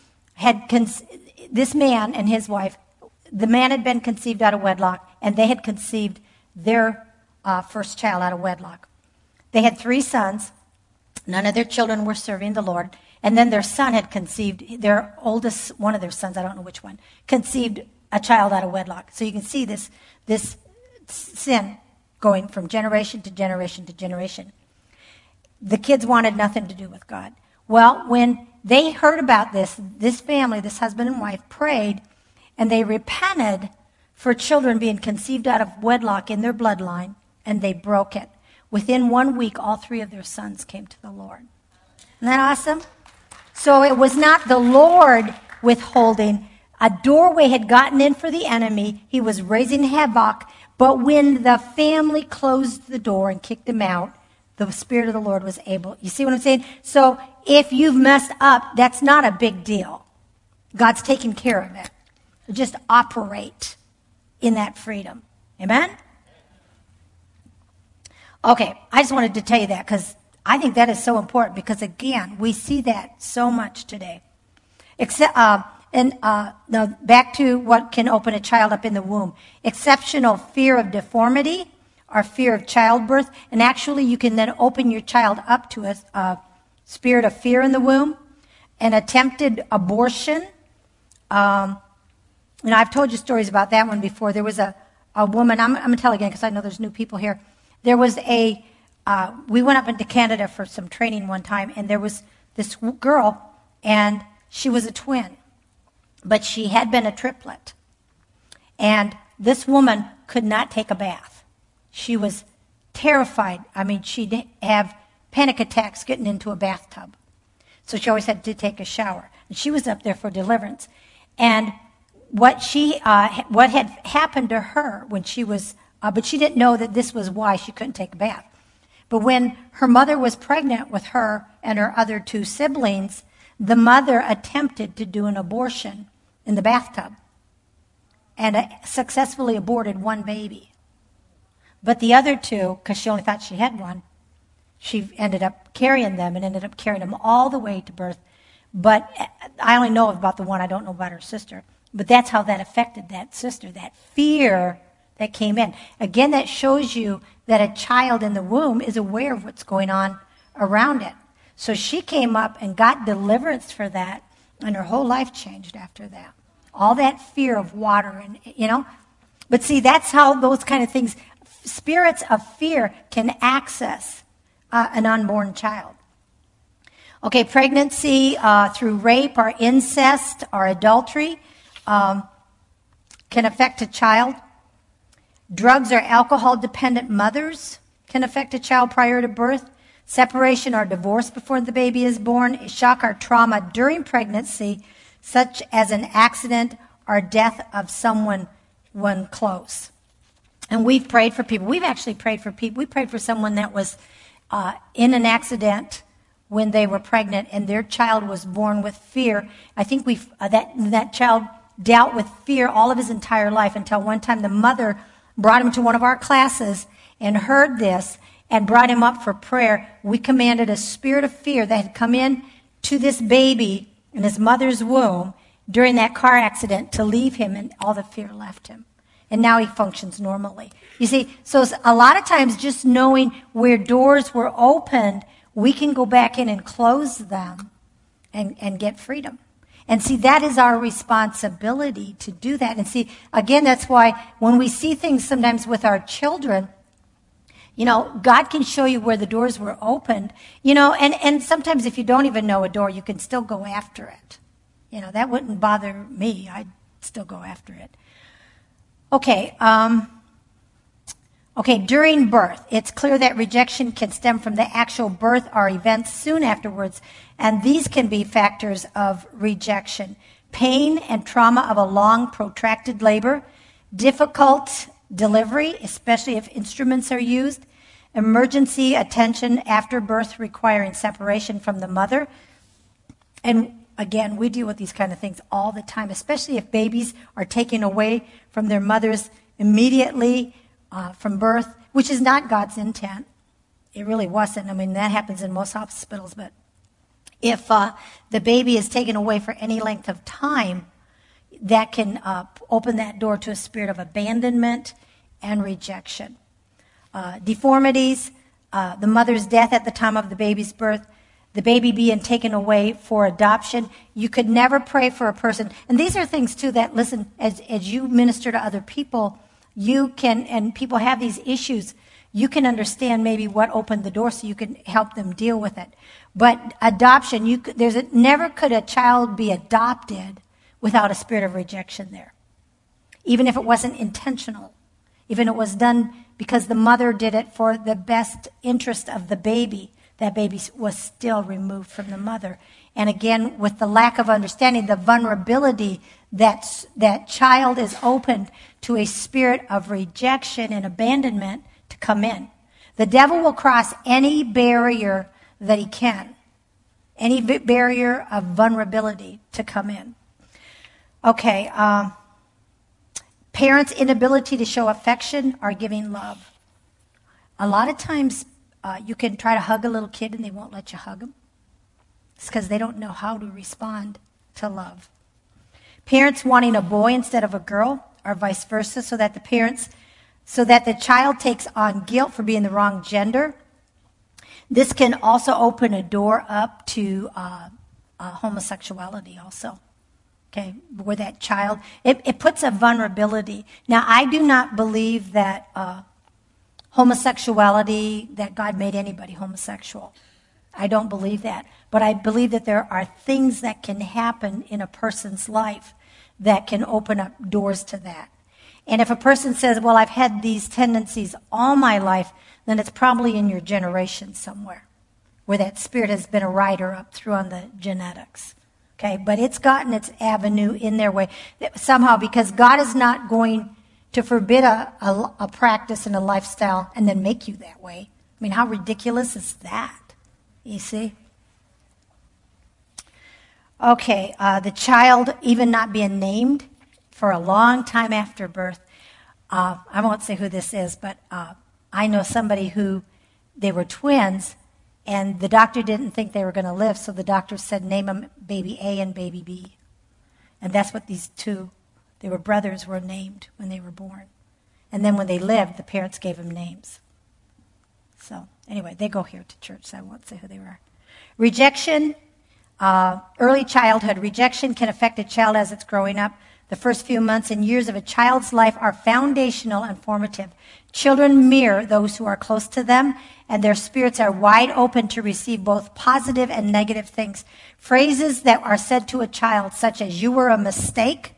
this man and his wife, the man had been conceived out of wedlock, and they had conceived their first child out of wedlock. They had 3 sons. None of their children were serving the Lord. And then their son had conceived, their oldest, one of their sons, I don't know which one, conceived a child out of wedlock. So you can see this sin going from generation to generation to generation. The kids wanted nothing to do with God. Well, when they heard about this family, this husband and wife, prayed, and they repented for children being conceived out of wedlock in their bloodline, and they broke it. Within 1 week, all 3 of their sons came to the Lord. Isn't that awesome? So it was not the Lord withholding. A doorway had gotten in for the enemy. He was raising havoc. But when the family closed the door and kicked him out, the Spirit of the Lord was able. You see what I'm saying? So if you've messed up, that's not a big deal. God's taking care of it. Just operate in that freedom. Amen? Okay, I just wanted to tell you that because I think that is so important because, again, we see that so much today. Now back to what can open a child up in the womb. Exceptional fear of deformity or fear of childbirth. And actually, you can then open your child up to spirit of fear in the womb, an attempted abortion. I've told you stories about that one before. There was a woman, I'm going to tell again because I know there's new people here. There was we went up into Canada for some training one time, and there was this girl, and she was a twin, but she had been a triplet. And this woman could not take a bath. She was terrified. I mean, she'd have panic attacks getting into a bathtub. So she always had to take a shower. And she was up there for deliverance. And what had happened to her when she was, but she didn't know that this was why she couldn't take a bath. But when her mother was pregnant with her and her other two siblings, the mother attempted to do an abortion in the bathtub and successfully aborted one baby. But the other two, because she only thought she had one, she ended up carrying them and ended up carrying them all the way to birth. But I only know about the one. I don't know about her sister. But that's how that affected that sister, that fear that came in. Again, that shows you that a child in the womb is aware of what's going on around it. So she came up and got deliverance for that, and her whole life changed after that. All that fear of water, and But see, that's how those kind of things, spirits of fear can access an unborn child. Okay, pregnancy through rape or incest or adultery can affect a child. Drugs or alcohol-dependent mothers can affect a child prior to birth. Separation or divorce before the baby is born. Shock or trauma during pregnancy, such as an accident or death of someone close. And we've prayed for people. We've actually prayed for people. We prayed for someone that was in an accident when they were pregnant, and their child was born with fear. I think that child dealt with fear all of his entire life until one time the mother brought him to one of our classes and heard this and brought him up for prayer. We commanded a spirit of fear that had come in to this baby in his mother's womb during that car accident to leave him, and all the fear left him. And now he functions normally. You see, so a lot of times just knowing where doors were opened, we can go back in and close them and get freedom. And see, that is our responsibility to do that. And see, again, that's why when we see things sometimes with our children, God can show you where the doors were opened, and sometimes if you don't even know a door, you can still go after it. That wouldn't bother me. I'd still go after it. Okay, during birth, it's clear that rejection can stem from the actual birth or events soon afterwards, and these can be factors of rejection. Pain and trauma of a long, protracted labor, difficult delivery, especially if instruments are used, emergency attention after birth requiring separation from the mother. And again, we deal with these kind of things all the time, especially if babies are taken away from their mothers immediately from birth, which is not God's intent. It really wasn't. I mean, that happens in most hospitals, but if the baby is taken away for any length of time, that can open that door to a spirit of abandonment and rejection. Deformities, the mother's death at the time of the baby's birth, the baby being taken away for adoption. You could never pray for a person. And these are things, too, that, listen, as you minister to other people, you can, and people have these issues, you can understand maybe what opened the door so you can help them deal with it. But adoption, never could a child be adopted without a spirit of rejection there. Even if it wasn't intentional. Even if it was done because the mother did it for the best interest of the baby, that baby was still removed from the mother. And again, with the lack of understanding, the vulnerability, that child is opened to a spirit of rejection and abandonment to come in. The devil will cross any barrier that he can, any barrier of vulnerability to come in. Okay, parents' inability to show affection or giving love. A lot of times you can try to hug a little kid and they won't let you hug them. It's because they don't know how to respond to love. Parents wanting a boy instead of a girl or vice versa, so that the child takes on guilt for being the wrong gender. This can also open a door up to homosexuality also. Okay, where that child, it puts a vulnerability. Now, I do not believe that homosexuality, that God made anybody homosexual. I don't believe that. But I believe that there are things that can happen in a person's life that can open up doors to that. And if a person says, well, I've had these tendencies all my life, then it's probably in your generation somewhere where that spirit has been a rider up through on the genetics. Okay, but it's gotten its avenue in their way somehow, because God is not going to forbid a practice and a lifestyle and then make you that way. I mean, how ridiculous is that? You see? Okay, the child even not being named for a long time after birth. I won't say who this is, but I know somebody who, they were twins, and the doctor didn't think they were going to live, so the doctor said, name them baby A and baby B. And that's what these two, they were brothers, were named when they were born. And then when they lived, the parents gave them names. So anyway, they go here to church, so I won't say who they were. Rejection, early childhood. Rejection can affect a child as it's growing up. The first few months and years of a child's life are foundational and formative. Children mirror those who are close to them, and their spirits are wide open to receive both positive and negative things. Phrases that are said to a child, such as, you were a mistake.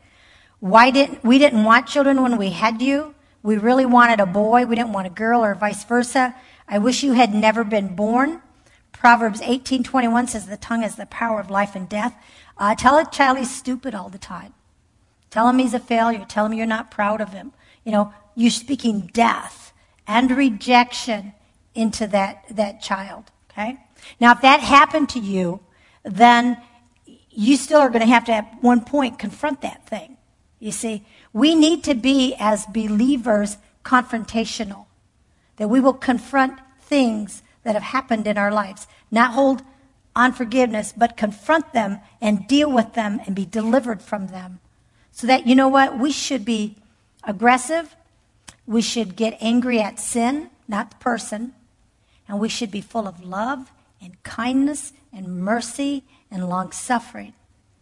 We didn't want children when we had you. We really wanted a boy. We didn't want a girl, or vice versa. I wish you had never been born. Proverbs 18:21 says the tongue has the power of life and death. Tell a child he's stupid all the time. Tell him he's a failure. Tell him you're not proud of him. You know, you're speaking death and rejection into that child, okay? Now, if that happened to you, then you still are going to have to, at one point, confront that thing. You see, we need to be, as believers, confrontational, that we will confront things that have happened in our lives, not hold unforgiveness, but confront them and deal with them and be delivered from them. So that, you know what, we should be aggressive, we should get angry at sin, not the person, and we should be full of love and kindness and mercy and long-suffering.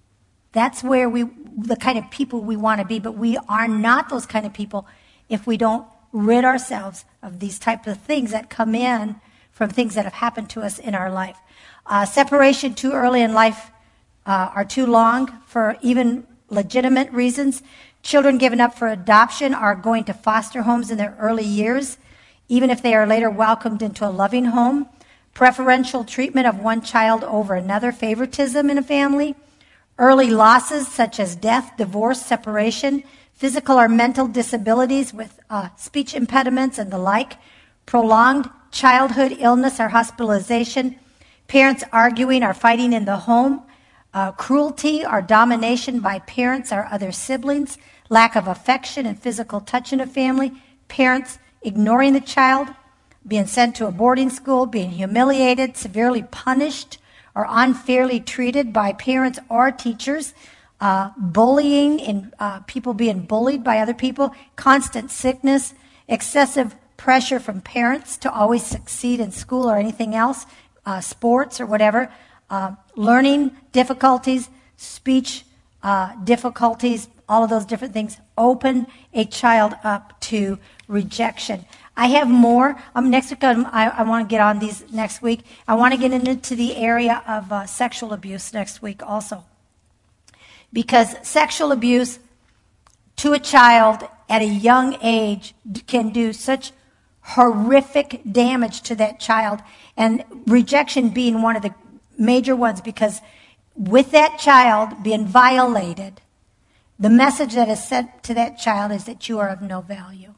That's where the kind of people we want to be, but we are not those kind of people if we don't rid ourselves of these types of things that come in from things that have happened to us in our life. Separation too early in life or too long for even legitimate reasons. Children given up for adoption are going to foster homes in their early years, even if they are later welcomed into a loving home. Preferential treatment of one child over another, favoritism in a family. Early losses such as death, divorce, separation. Physical or mental disabilities with speech impediments and the like. Prolonged childhood illness or hospitalization. Parents arguing or fighting in the home. Cruelty or domination by parents or other siblings, lack of affection and physical touch in a family, parents ignoring the child, being sent to a boarding school, being humiliated, severely punished, or unfairly treated by parents or teachers, bullying, and people being bullied by other people, constant sickness, excessive pressure from parents to always succeed in school or anything else, sports or whatever, learning difficulties, speech difficulties, all of those different things open a child up to rejection. I have more. Next week, I want to get on these next week. I want to get into the area of sexual abuse next week also. Because sexual abuse to a child at a young age can do such horrific damage to that child, and rejection being one of the major ones, because with that child being violated, the message that is sent to that child is that you are of no value.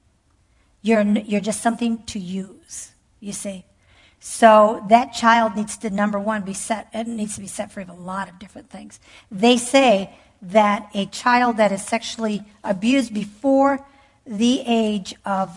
You're just something to use, you see. So that child needs to, number one, it needs to be set free of a lot of different things. They say that a child that is sexually abused before the age of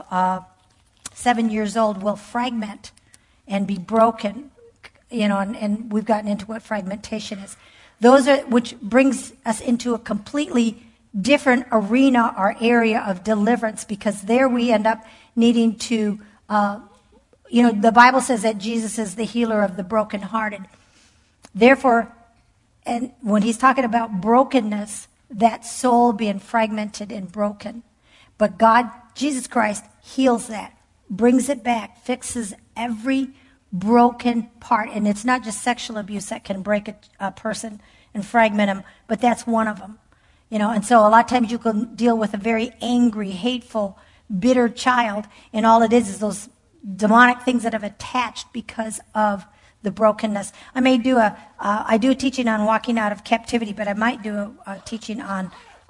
7 years old will fragment and be broken, you know, and we've gotten into what fragmentation is. Which brings us into a completely different arena or area of deliverance, because there we end up needing to The Bible says that Jesus is the healer of the brokenhearted. Therefore, and when he's talking about brokenness, that soul being fragmented and broken. But God, Jesus Christ, heals that, brings it back, fixes every broken part. And it's not just sexual abuse that can break a person and fragment them, but that's one of them. And so a lot of times you can deal with a very angry, hateful, bitter child, and all it is those demonic things that have attached because of the brokenness. I may do I do a teaching on walking out of captivity, but I might do a teaching on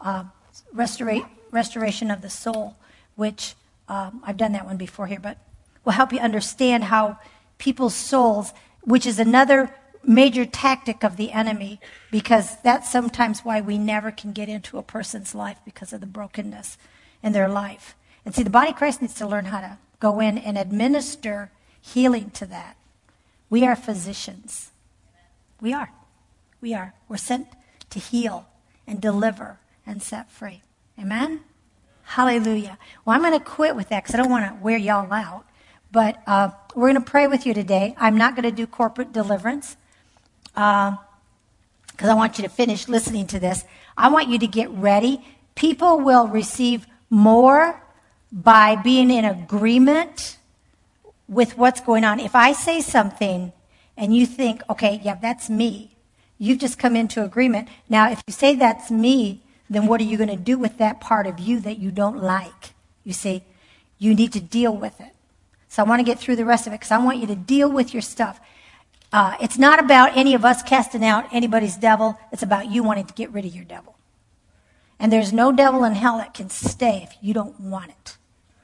restoration of the soul, which I've done that one before here, but will help you understand how people's souls, which is another major tactic of the enemy, because that's sometimes why we never can get into a person's life, because of the brokenness in their life. And see, the body of Christ needs to learn how to go in and administer healing to that. We are physicians. We are. We're sent to heal and deliver and set free. Amen? Hallelujah. Well, I'm going to quit with that because I don't want to wear y'all out. But we're going to pray with you today. I'm not going to do corporate deliverance because I want you to finish listening to this. I want you to get ready. People will receive more by being in agreement with what's going on. If I say something and you think, okay, yeah, that's me, you've just come into agreement. Now, if you say that's me, then what are you going to do with that part of you that you don't like? You see, you need to deal with it. So I want to get through the rest of it because I want you to deal with your stuff. It's not about any of us casting out anybody's devil. It's about you wanting to get rid of your devil. And there's no devil in hell that can stay if you don't want it.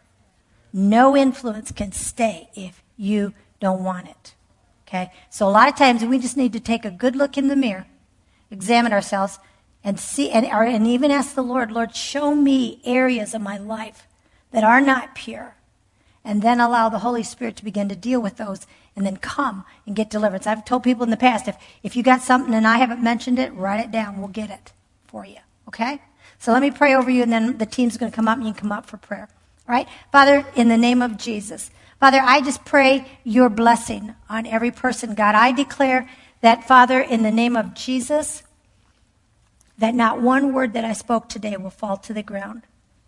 No influence can stay if you don't want it. Okay? So a lot of times we just need to take a good look in the mirror, examine ourselves, and see, and even ask the Lord, Lord, show me areas of my life that are not pure. And then allow the Holy Spirit to begin to deal with those, and then come and get deliverance. I've told people in the past, if you got something and I haven't mentioned it, write it down. We'll get it for you. Okay? So let me pray over you, and then the team's going to come up, and you can come up for prayer. All right? Father, in the name of Jesus. Father, I just pray your blessing on every person, God. I declare that, Father, in the name of Jesus, that not one word that I spoke today will fall to the ground.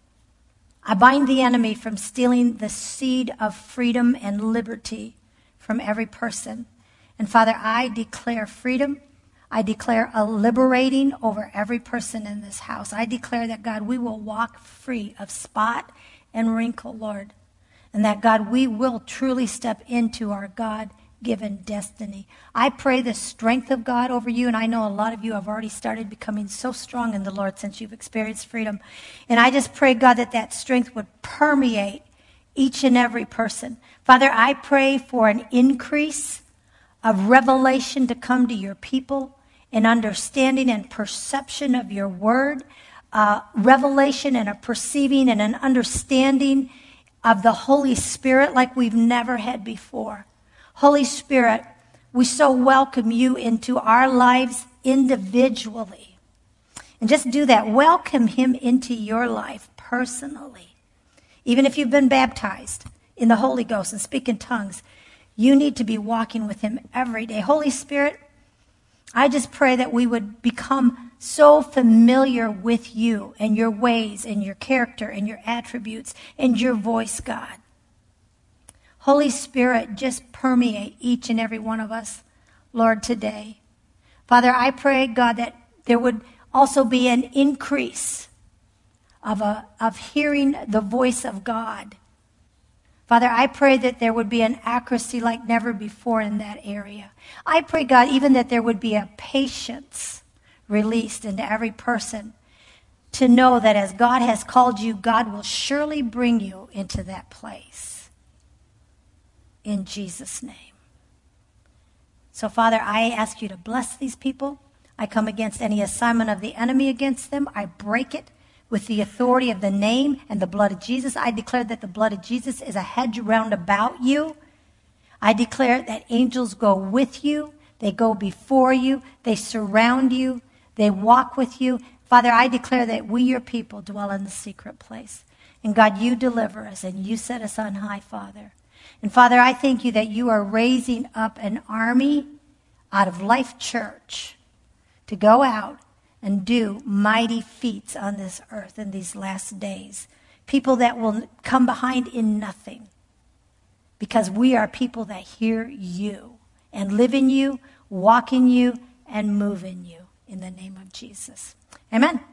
I bind the enemy from stealing the seed of freedom and liberty from every person. And Father, I declare freedom. I declare a liberating over every person in this house. I declare that, God, we will walk free of spot and wrinkle, Lord. And that, God, we will truly step into our God-given destiny. I pray the strength of God over you, and I know a lot of you have already started becoming so strong in the Lord since you've experienced freedom. And I just pray, God, that strength would permeate each and every person. Father, I pray for an increase of revelation to come to your people, an understanding and perception of your word, revelation and a perceiving and an understanding of the Holy Spirit like we've never had before. Holy Spirit, we so welcome you into our lives individually. And just do that. Welcome him into your life personally. Even if you've been baptized in the Holy Ghost and speak in tongues, you need to be walking with him every day. Holy Spirit, I just pray that we would become so familiar with you and your ways and your character and your attributes and your voice, God. Holy Spirit, just permeate each and every one of us, Lord, today. Father, I pray, God, that there would also be an increase of hearing the voice of God. Father, I pray that there would be an accuracy like never before in that area. I pray, God, even that there would be a patience released into every person to know that as God has called you, God will surely bring you into that place. In Jesus' name. So, Father, I ask you to bless these people. I come against any assignment of the enemy against them. I break it with the authority of the name and the blood of Jesus. I declare that the blood of Jesus is a hedge round about you. I declare that angels go with you. They go before you. They surround you. They walk with you. Father, I declare that we, your people, dwell in the secret place. And God, you deliver us and you set us on high, Father. And Father, I thank you that you are raising up an army out of Life Church to go out and do mighty feats on this earth in these last days. People that will come behind in nothing. Because we are people that hear you and live in you, walk in you, and move in you. In the name of Jesus. Amen.